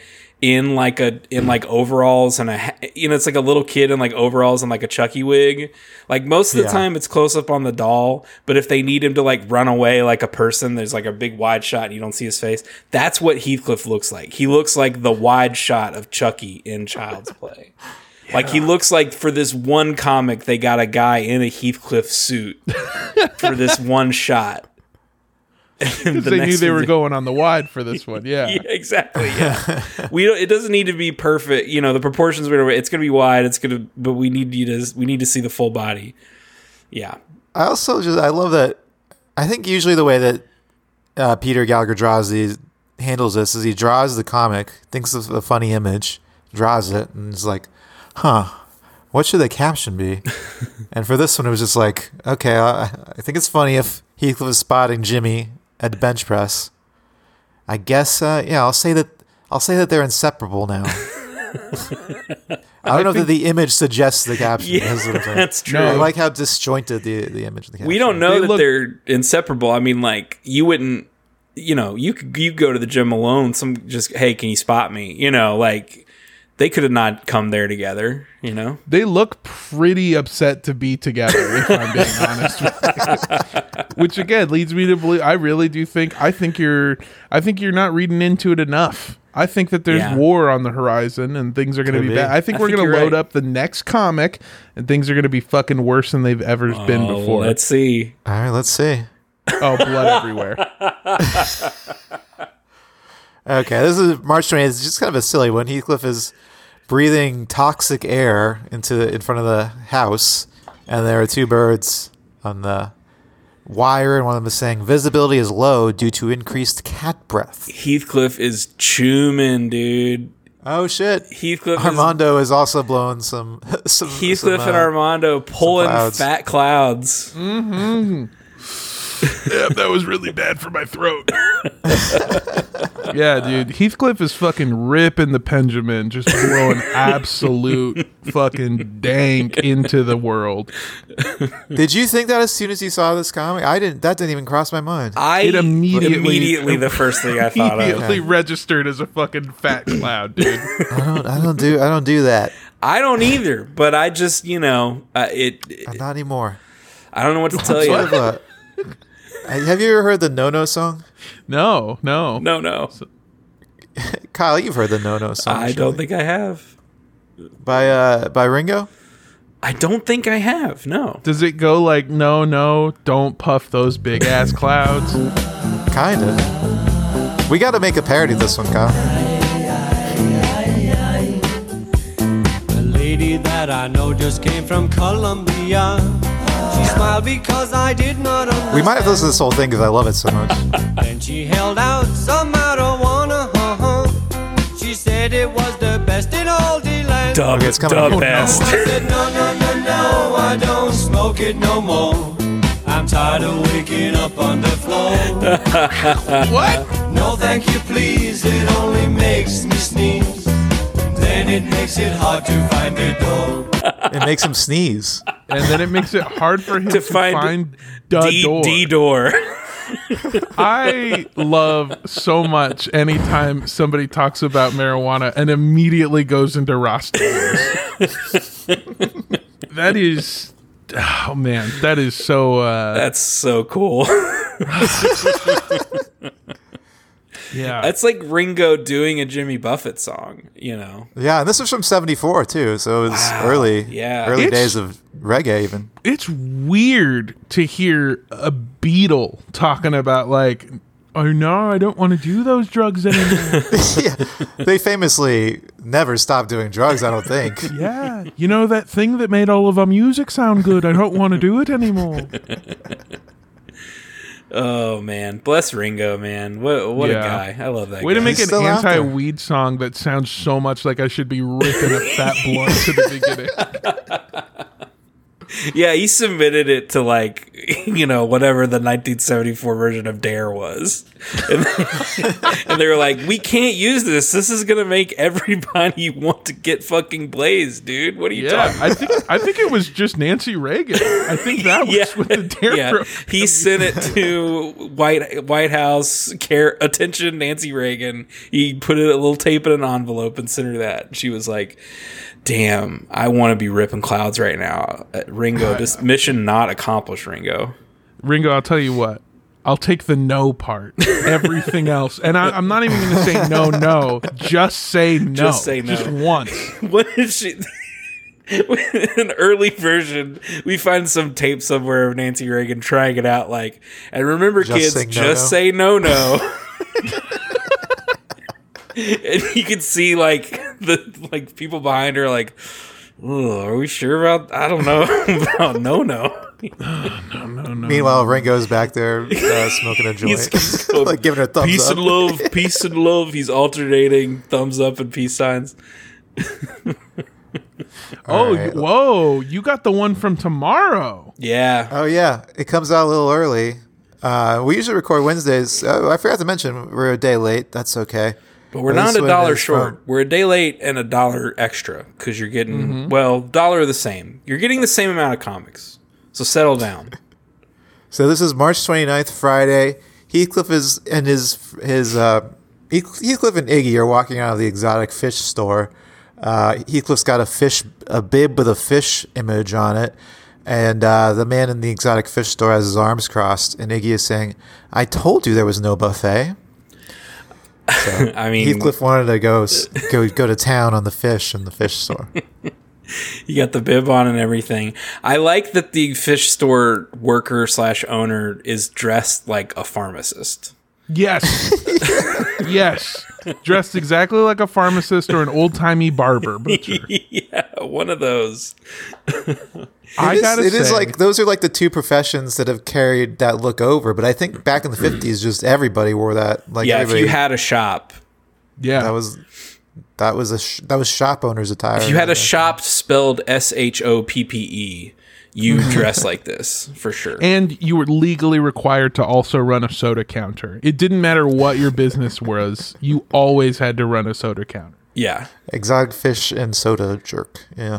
in like overalls and it's like a little kid in like overalls and like a Chucky wig. Like most of the time it's close up on the doll, but if they need him to like run away like a person, there's like a big wide shot and you don't see his face. That's what Heathcliff looks like. He looks like the wide shot of Chucky in Child's Play. Like he looks like for this one comic they got a guy in a Heathcliff suit for this one shot. Because they knew they were going on the wide for this one. Yeah, yeah, exactly. Yeah, it doesn't need to be perfect. You know, the proportions were. It's going to be wide. But we need to see the full body. Yeah. I love that. I think usually the way that Peter Gallagher handles this is he draws the comic, thinks of a funny image, draws it, and is like, what should the caption be? And for this one, it was just like, okay, I think it's funny if Heathcliff is spotting Jimmy at the bench press. I guess, I'll say that they're inseparable now. I don't know that the image suggests the caption. Yeah, that's true. I like how disjointed the image of the caption. We don't know that they're inseparable. I mean, like, you wouldn't, you could go to the gym alone. Hey, can you spot me? Like, they could have not come there together, They look pretty upset to be together, if I'm being honest with you. Which again leads me to believe I think you're not reading into it enough. I think that there's war on the horizon and things are going to be bad. I think we're going to load up the next comic and things are going to be fucking worse than they've ever been before. Let's see. All right, let's see. Oh, blood everywhere. Okay, this is March 20th. It's just kind of a silly one. Heathcliff is breathing toxic air in front of the house, and there are two birds on the wire, and one of them is saying visibility is low due to increased cat breath. Heathcliff is chewing, dude. Oh shit! Heathcliff Armando is also blowing some. Heathcliff and Armando pulling fat clouds. Mm-hmm. Yeah, that was really bad for my throat. Yeah, dude. Heathcliff is fucking ripping the Benjamin, just blowing absolute fucking dank into the world. Did you think that as soon as you saw this comic? I didn't. That didn't even cross my mind. It immediately the first thing I thought of. Immediately registered as a fucking fat cloud, dude. I don't do that. I don't either. But I just, not anymore. I don't know what to tell you. Have you ever heard the No song? No. Kyle, you've heard the No song. I don't think I have. By Ringo? I don't think I have. No. Does it go like no, don't puff those big ass clouds? Kind of. We got to make a parody of this one, Kyle. The lady that I know just came from Colombia. She smiled because I did not understand. We might have to listen to this whole thing because I love it so much. Then she held out some marijuana. She said it was the best in all the land. Okay, it's coming up. Best. I said no, I don't smoke it no more. I'm tired of waking up on the floor. What? No, thank you, please. It only makes me sneeze. Then it makes it hard to find the door. It makes him sneeze. And then it makes it hard for him to find D door. I love so much anytime somebody talks about marijuana and immediately goes into Rasta. That is, oh man, that is so. That's so cool. Yeah, it's like Ringo doing a Jimmy Buffett song, Yeah, and this was from '74 too, so it was early days of reggae. Even it's weird to hear a Beatle talking about like, oh no, I don't want to do those drugs anymore. Yeah, they famously never stopped doing drugs. I don't think. Yeah, that thing that made all of our music sound good. I don't want to do it anymore. Oh man, bless Ringo, man. What a guy. I love that. Way guy. to make an anti-weed song that sounds so much like I should be ripping a fat blunt to the beginning. Yeah, he submitted it to whatever the 1974 version of Dare was, and they were like, "We can't use this. This is gonna make everybody want to get fucking blazed, dude. What are you talking?" I think it was just Nancy Reagan. I think that was with the Dare program. He sent it to White House. Attention, Nancy Reagan. He put a little tape in an envelope and sent her that. She was like, damn, I want to be ripping clouds right now. Ringo, this mission not accomplished, Ringo. Ringo, I'll tell you what. I'll take the no part. Everything else. And I'm not even going to say no. Just say no. Just say no. Just once. What is she... An early version, we find some tape somewhere of Nancy Reagan trying it out and remember, kids, just say no. And you can see the people behind her are we sure about? I don't know about no. No. Meanwhile, Ringo's back there smoking a joint, He's giving her thumbs peace up. Peace and love. He's alternating thumbs up and peace signs. Right. Whoa! You got the one from tomorrow. Yeah. Oh yeah, it comes out a little early. We usually record Wednesdays. Oh, I forgot to mention we're a day late. That's okay. But we're not $1 short. We're a day late and $1 extra because you're getting $1 the same. You're getting the same amount of comics. So settle down. So this is March 29th, Friday. Heathcliff Heathcliff and Iggy are walking out of the exotic fish store. Heathcliff's got a bib with a fish image on it, and the man in the exotic fish store has his arms crossed, and Iggy is saying, "I told you there was no buffet." So I mean, Heathcliff wanted to go to town on the fish in the fish store. You got the bib on and everything. I like that the fish store worker / owner is dressed like a pharmacist. Yes. Yes. Dressed exactly like a pharmacist or an old-timey barber butcher. Yeah, one of those. It is like those are like the two professions that have carried that look over. But I think back in the 50s, just everybody wore that. If you had a shop, that was shop owner's attire. If you had a shop spelled SHOPPE, you dress like this for sure. And you were legally required to also run a soda counter. It didn't matter what your business was; you always had to run a soda counter. Yeah, exotic fish and soda jerk. Yeah.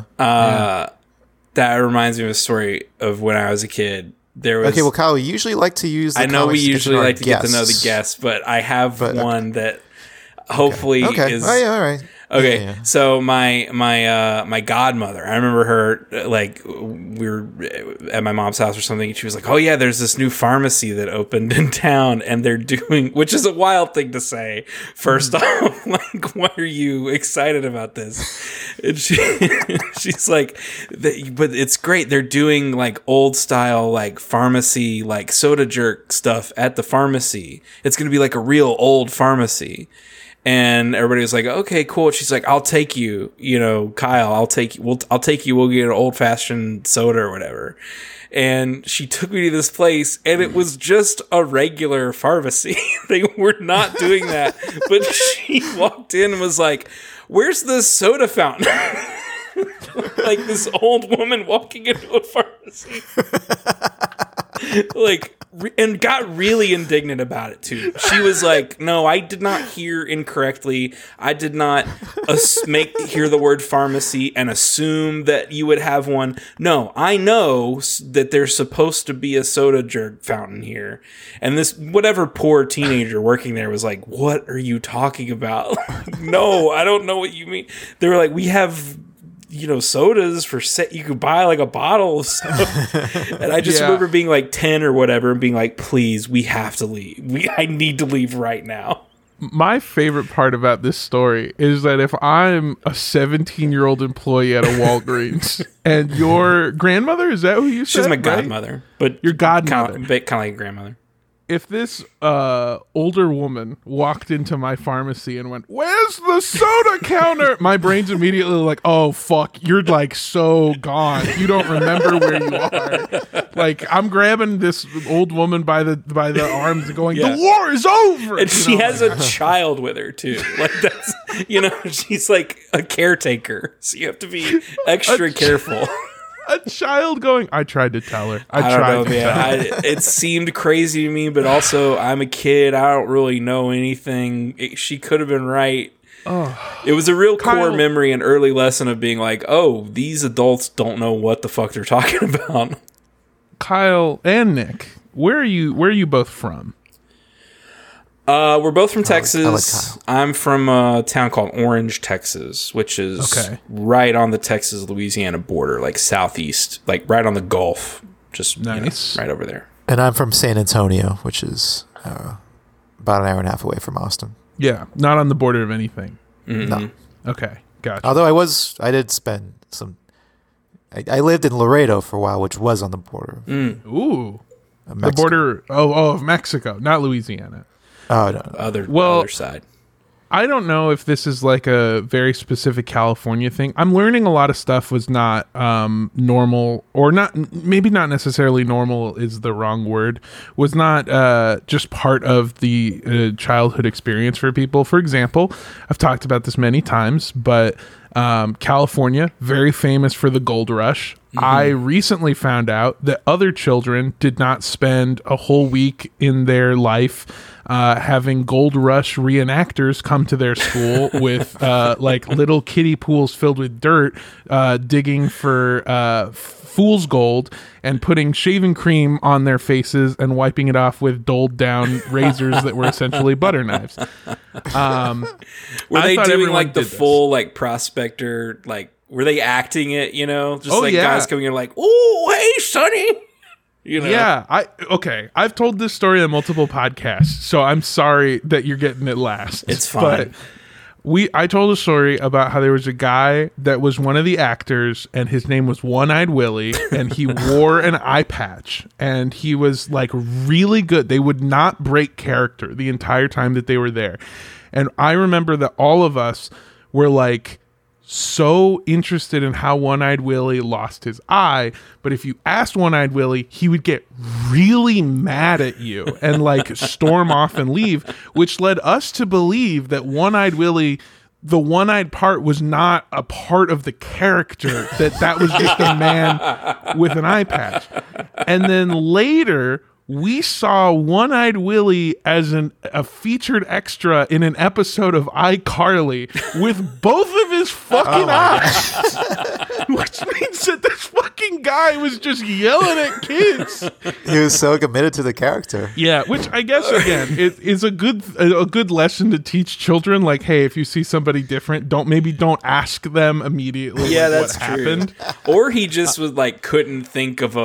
That reminds me of a story of when I was a kid. There was Kyle, we usually like to use. I know we usually like to get to know the guests, but I have one that hopefully is. Oh yeah, all right. Okay, Yeah. So my godmother, I remember her we were at my mom's house or something, and she was like, "Oh yeah, there's this new pharmacy that opened in town, and they're doing," which is a wild thing to say. First off, why are you excited about this? And she's like, "But it's great. They're doing old style pharmacy soda jerk stuff at the pharmacy. It's gonna be a real old pharmacy." And everybody was like, "Okay, cool." She's like, "I'll take you, Kyle. I'll take you. I'll take you. We'll get an old fashioned soda or whatever." And she took me to this place, and it was just a regular pharmacy. They were not doing that, but she walked in and was like, "Where's the soda fountain?" This old woman walking into a pharmacy, and got really indignant about it too. She was like, "No, I did not hear incorrectly. I did not hear the word pharmacy and assume that you would have one. No, I know that there's supposed to be a soda jerk fountain here." And this whatever poor teenager working there was like, "What are you talking about?" "No, I don't know what you mean." They were like, "We have sodas for set. You could buy a bottle of stuff." And I just remember being 10 or whatever and being like, "Please, we have to leave. I need to leave right now." My favorite part about this story is that if I'm a 17-year-old employee at a Walgreens and your grandmother, is that who you said? She's my godmother, but your godmother. Kind of like a grandmother. If this older woman walked into my pharmacy and went, "Where's the soda counter?" My brain's immediately like, "Oh fuck, you're so gone. You don't remember where you are." I'm grabbing this old woman by the arms and going, "The war is over." And she has a child with her too. That's she's a caretaker, so you have to be extra careful. A child going, I tried to tell her. I don't know, man. It seemed crazy to me, but also I'm a kid. I don't really know anything. She could have been right. Oh, it was a real core memory and early lesson of being like, oh, these adults don't know what the fuck they're talking about. Kyle and Nick, where are you both from? We're both from Texas. I'm from a town called Orange, Texas, which is right on the Texas-Louisiana border, like southeast, like right on the Gulf, just nice. Right over there. And I'm from San Antonio, which is about an hour and a half away from Austin. Yeah, not on the border of anything. Mm-hmm. No. Okay, gotcha. Although I did spend some. I lived in Laredo for a while, which was on the border. Ooh, the border. Of Mexico, not Louisiana. Oh no. Other side. I don't know if this is like a very specific California thing. I'm learning a lot of stuff was not normal, or not, maybe not necessarily normal is the wrong word, was not just part of the childhood experience for people. For example, I've talked about this many times, but California, very famous for the gold rush. Mm-hmm. I recently found out that other children did not spend a whole week in their life having gold rush reenactors come to their school with like little kiddie pools filled with dirt, digging for fool's gold and putting shaving cream on their faces and wiping it off with doled down razors that were essentially butter knives. Were they doing like the full like prospector, like were they acting it, just guys coming in like, "Oh, hey Sonny." Yeah, I've told this story on multiple podcasts, so I'm sorry that you're getting it last. It's fine. But I told a story about how there was a guy that was one of the actors, and his name was One-Eyed Willie, and he wore an eye patch, and he was like really good. They would not break character the entire time that they were there. And I remember that all of us were like so interested in how One-Eyed Willie lost his eye, but if you asked One-Eyed Willie, he would get really mad at you and like storm off and leave, which led us to believe that One-Eyed Willie, the one-eyed part, was not a part of the character, that was just a man with an eye patch. And then later we saw One-Eyed Willie as a featured extra in an episode of iCarly with both of his fucking eyes. Which means that this fucking guy was just yelling at kids. He was so committed to the character. Yeah, which I guess, again, it is a good lesson to teach children. Like, hey, if you see somebody different, don't ask them immediately what happened. Or he just was like, couldn't think of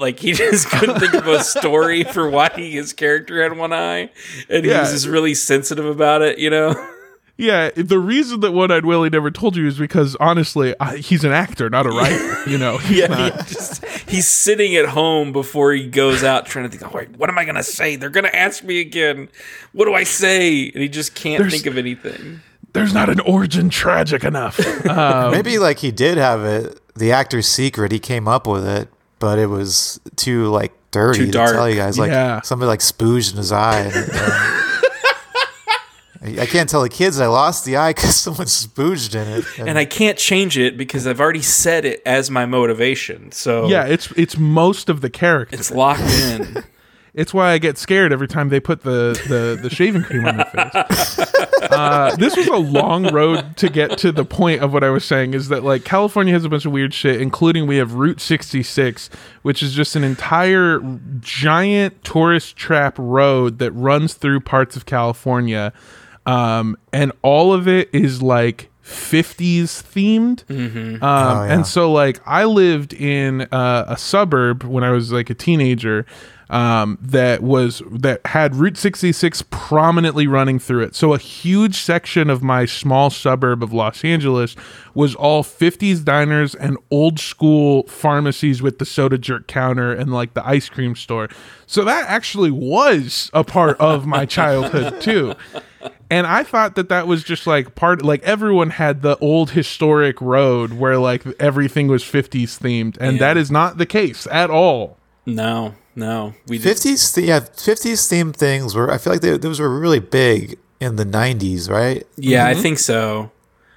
a story for why his character had one eye, and he was just really sensitive about it, Yeah, the reason that One-Eyed Willie never told you is because, honestly, he's an actor, not a writer, he's sitting at home before he goes out trying to think, oh, wait, what am I going to say? They're going to ask me again. What do I say? And he just can't think of anything. There's not an origin tragic enough. Maybe like he did have it, the actor's secret, he came up with it, but it was too like dirty to tell you guys, like somebody like spooged in his eye. I can't tell the kids I lost the eye because someone spooged in it, and I can't change it because I've already said it as my motivation. So yeah, it's most of the character. It's locked in. It's why I get scared every time they put the shaving cream on their face. This was a long road to get to the point of what I was saying, is that like California has a bunch of weird shit, including we have Route 66, which is just an entire giant tourist trap road that runs through parts of California. And all of it is like 50s themed. Mm-hmm. And so like I lived in a suburb when I was like a teenager that had Route 66 prominently running through it. So a huge section of my small suburb of Los Angeles was all 50s diners and old school pharmacies with the soda jerk counter and like the ice cream store. So that actually was a part of my childhood too. And I thought that was just like like everyone had the old historic road where like everything was 50s themed, and that is not the case at all. No, we 50s themed things were. I feel like those were really big in the 90s, right? Yeah, I think so.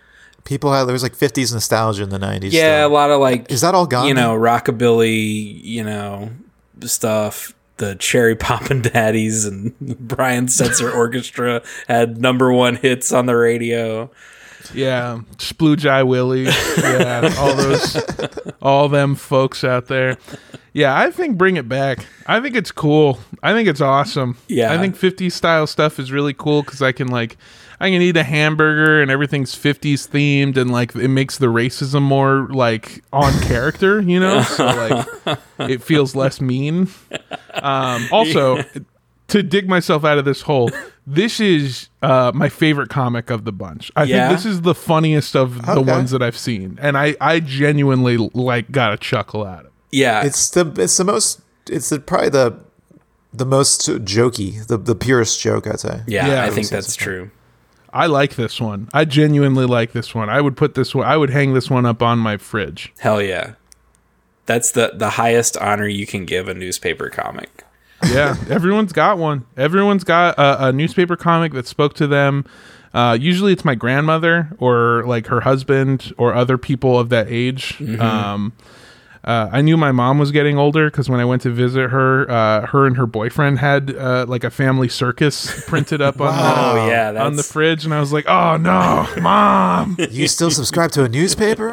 there was like 50s nostalgia in the 90s. Yeah, still. a lot of like, Is that all gone? Rockabilly, stuff. The Cherry Poppin' Daddies and Brian Setzer Orchestra had #1 hits on the radio. Yeah, Splooge Eye Willie. Yeah, all them folks out there. Yeah, I think bring it back. I think it's cool. I think it's awesome. Yeah. I think 50s style stuff is really cool because I can eat a hamburger and everything's 50s themed and like it makes the racism more like on character, So like it feels less mean. Also, to dig myself out of this hole, this is my favorite comic of the bunch. I think this is the funniest of the ones that I've seen, and I genuinely like got a chuckle out of it. Yeah, it's the most. It's probably the most jokey, the purest joke, I'd say. Yeah, I think that's true. I like this one. I genuinely like this one. I would put this one. I would hang this one up on my fridge. Hell yeah, that's the highest honor you can give a newspaper comic. Yeah, everyone's got one. Everyone's got a newspaper comic that spoke to them. Usually, it's my grandmother or like her husband or other people of that age. Mm-hmm. I knew my mom was getting older because when I went to visit her, her and her boyfriend had like a family circus printed up on the fridge, and I was like, "Oh no, Mom! You still subscribe to a newspaper?"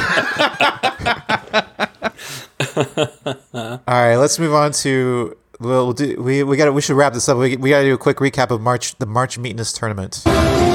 All right, let's move on to. We should wrap this up. We got to do a quick recap of the March Meatiness tournament.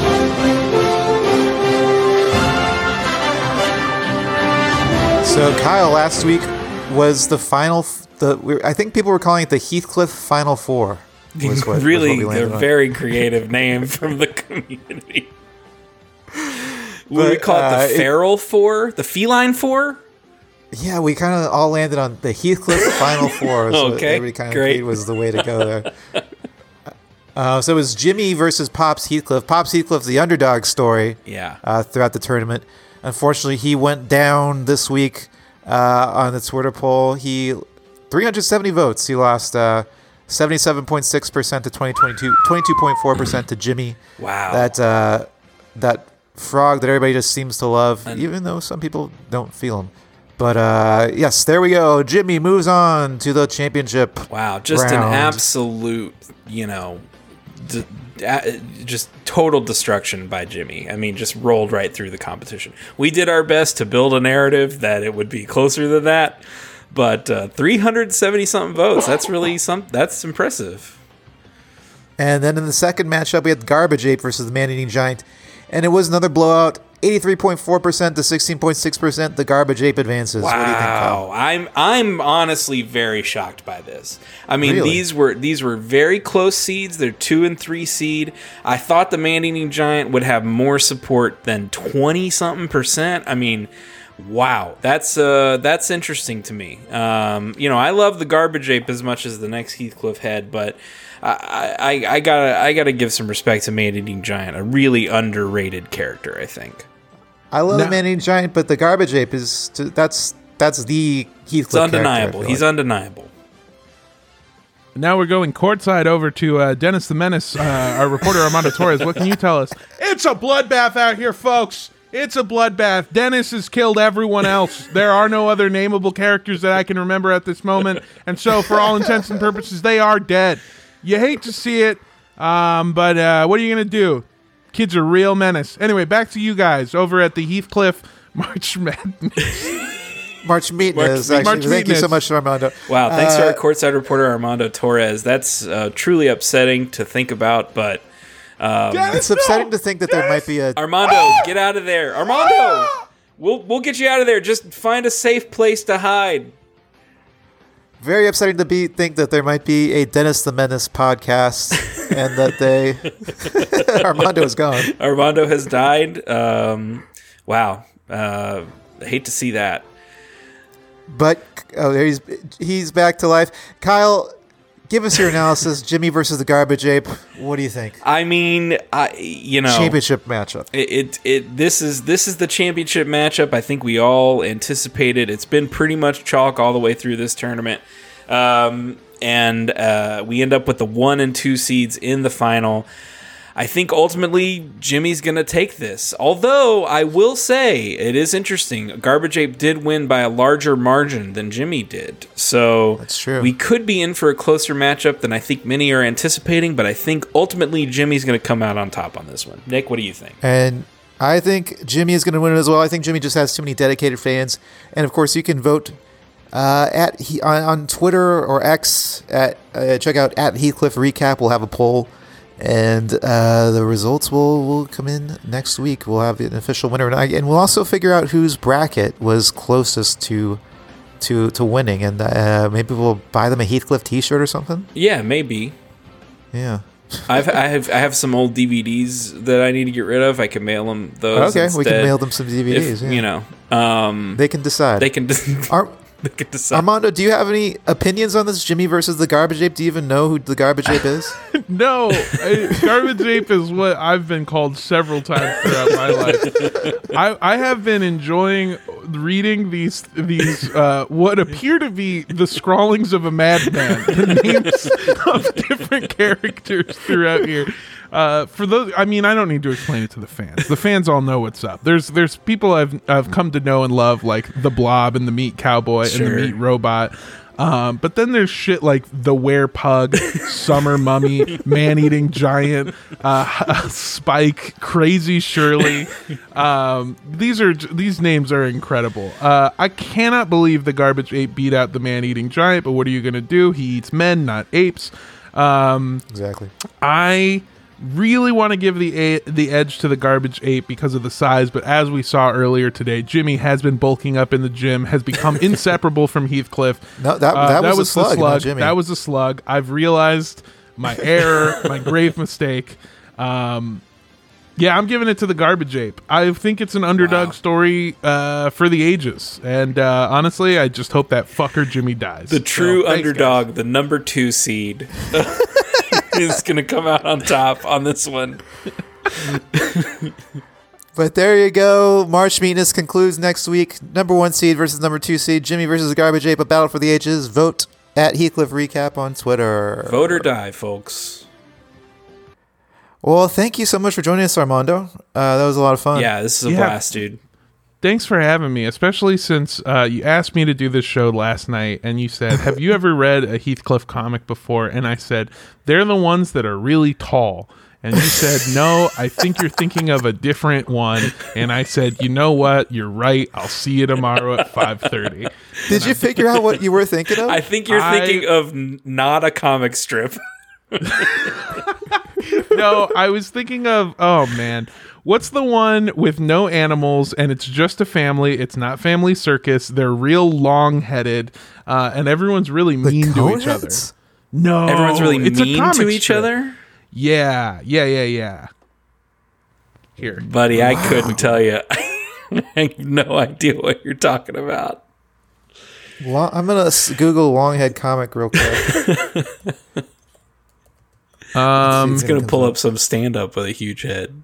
So Kyle, last week was the final. I think people were calling it the Heathcliff Final Four. Really, a very creative name from the community. Would we call it the Feral Four? The Feline Four? Yeah, we kind of all landed on the Heathcliff Final Four. So okay, everybody kind of great. agreed was the way to go there. So it was Jimmy versus Pops Heathcliff. Pops Heathcliff's the underdog story. Yeah. Throughout the tournament. Unfortunately, he went down this week on the Twitter poll. 370 votes. He lost 77.6% to 22.4% to Jimmy. Wow. That frog that everybody just seems to love, even though some people don't feel him. But yes, there we go. Jimmy moves on to the championship. Wow, just round. an absolute, just total destruction by Jimmy. I mean, just rolled right through the competition. We did our best to build a narrative that it would be closer than that, but 370-something votes. That's really that's impressive. And then in the second matchup, we had Garbage Ape versus the Man-Eating Giant, and it was another blowout. 83.4% to 16.6%. The Garbage Ape advances. Wow. What do you think, Kyle? I'm honestly very shocked by this. I mean, Really? these were very close seeds. They're 2 and 3 seed. I thought the Man-Eating Giant would have more support than 20-something%. I mean, wow, that's interesting to me. I love the Garbage Ape as much as the next Heathcliff head, but I gotta give some respect to Man-Eating Giant, a really underrated character, I think. I love the Man-Eating Giant, but the Garbage Ape that's the Heathcliff. It's undeniable. He's undeniable. Now we're going courtside over to Dennis the Menace, our reporter Armando Torres. What can you tell us? It's a bloodbath out here, folks. It's a bloodbath. Dennis has killed everyone else. There are no other nameable characters that I can remember at this moment, and so for all intents and purposes, they are dead. You hate to see it, but what are you going to do? Kids are real menace. Anyway, back to you guys over at the Heathcliff March Madness. March Meatiness. Thank you so much, Armando. Wow, thanks to our courtside reporter Armando Torres. That's truly upsetting to think about, but it's upsetting to think that there might be a Armando, get out of there, Armando. We'll get you out of there. Just find a safe place to hide. very upsetting to think that there might be a Dennis the Menace podcast and that Armando is gone. Armando has died. Wow. I hate to see that. But he's back to life. Kyle, give us your analysis. Jimmy versus the Garbage Ape. What do you think? I mean, championship matchup. This is the championship matchup. I think we all anticipated. It's been pretty much chalk all the way through this tournament, and we end up with the 1 and 2 seeds in the final. I think ultimately Jimmy's going to take this. Although I will say it is interesting. Garbage Ape did win by a larger margin than Jimmy did. So That's true. We could be in for a closer matchup than I think many are anticipating, but I think ultimately Jimmy's going to come out on top on this one. Nick, what do you think? And I think Jimmy is going to win it as well. I think Jimmy just has too many dedicated fans. And of course, you can vote on Twitter or X. Check out at Heathcliff Recap. We'll have a poll, and the results will come in next week. We'll have an official winner, and we'll also figure out whose bracket was closest to winning, and maybe we'll buy them a Heathcliff T-shirt or something. Yeah, maybe. Yeah. I have some old DVDs that I need to get rid of. I can mail them those. Okay, instead. we can mail them some DVDs. If, yeah. They can decide. They can. They can decide. Armando, do you have any opinions on this Jimmy versus the Garbage Ape? Do you even know who the Garbage Ape is? No, Garbage Ape is what I've been called several times throughout my life. I have been enjoying reading these what appear to be the scrawlings of a madman, the names of different characters throughout here. For those, I mean, I don't need to explain it to the fans. The fans all know what's up. There's people I've come to know and love, like the Blob and the Meat Cowboy and the Meat Robot. But then there's shit like the Werepug, Summer Mummy, Man-Eating Giant, Spike, Crazy Shirley. These names are incredible. I cannot believe the Garbage Ape beat out the Man-Eating Giant, but what are you gonna do? He eats men, not apes. Exactly. I really want to give the edge to the Garbage Ape because of the size, but as we saw earlier today, Jimmy has been bulking up in the gym, has become inseparable from Heathcliff. No, that was a slug, not Jimmy. That was a slug. I've realized my error, my grave mistake. Yeah, I'm giving it to the Garbage Ape. I think it's an underdog story for the ages, and honestly, I just hope that fucker Jimmy dies. The true underdog, the number 2 seed. Is going to come out on top on this one. But there you go. March Madness concludes next week. Number 1 seed versus number 2 seed. Jimmy versus Garbage Ape, a battle for the ages. Vote at Heathcliff Recap on Twitter. Vote or die, folks. Well, thank you so much for joining us, Armando. That was a lot of fun. Yeah, this is a blast, dude. Thanks for having me, especially since you asked me to do this show last night, and you said, have you ever read a Heathcliff comic before? And I said, they're the ones that are really tall. And you said, no, I think you're thinking of a different one. And I said, you know what? You're right. I'll see you tomorrow at 5:30. Did you figure out what you were thinking of? I think you're thinking of not a comic strip. No, I was thinking of, oh man, what's the one with no animals and it's just a family? It's not Family Circus. They're real long-headed, and everyone's really mean to each other. No, everyone's really mean to each strip. other. Yeah. Here, buddy, I couldn't tell you. I have no idea what you're talking about. Well, I'm gonna Google Longhead comic real quick. It's gonna pull up some stand-up with a huge head.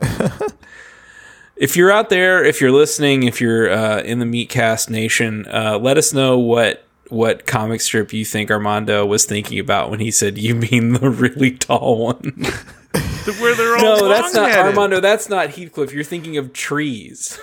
If you're out there, if you're listening, if you're in the Meatcast Nation, let us know what comic strip you think Armando was thinking about when he said, "You mean the really tall one?" Where they're all no, that's not long-headed. Armando. That's not Heathcliff. You're thinking of Trees.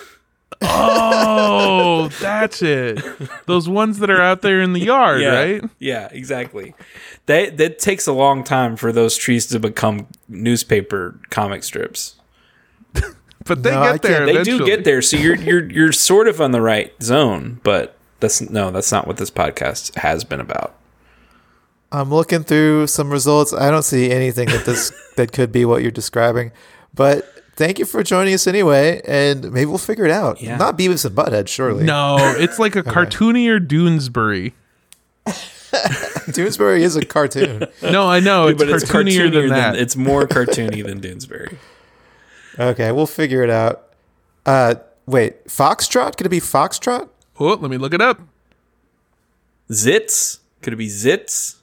Oh, that's it. Those ones that are out there in the yard, right? Yeah, exactly. That takes a long time for those trees to become newspaper comic strips. But they get there. They do get there. So you're sort of on the right zone, but that's not what this podcast has been about. I'm looking through some results. I don't see anything that could be what you're describing, but thank you for joining us anyway, and maybe we'll figure it out. Yeah. Not Beavis and Butthead, surely. No, it's like a cartoonier Doonesbury. Doonesbury is a cartoon. No, I know. It's but it's cartoonier than that. It's more cartoony than Doonesbury. Okay, we'll figure it out. Wait, Foxtrot? Could it be Foxtrot? Oh, let me look it up. Zits? Could it be Zits?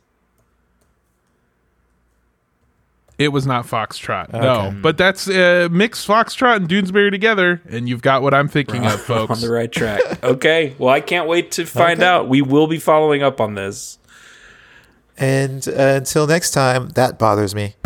It was not Foxtrot. No, but that's mix Foxtrot and Doonesbury together, and you've got what I'm thinking of, folks. On the right track. Okay. Well, I can't wait to find out. We will be following up on this. And until next time, that bothers me.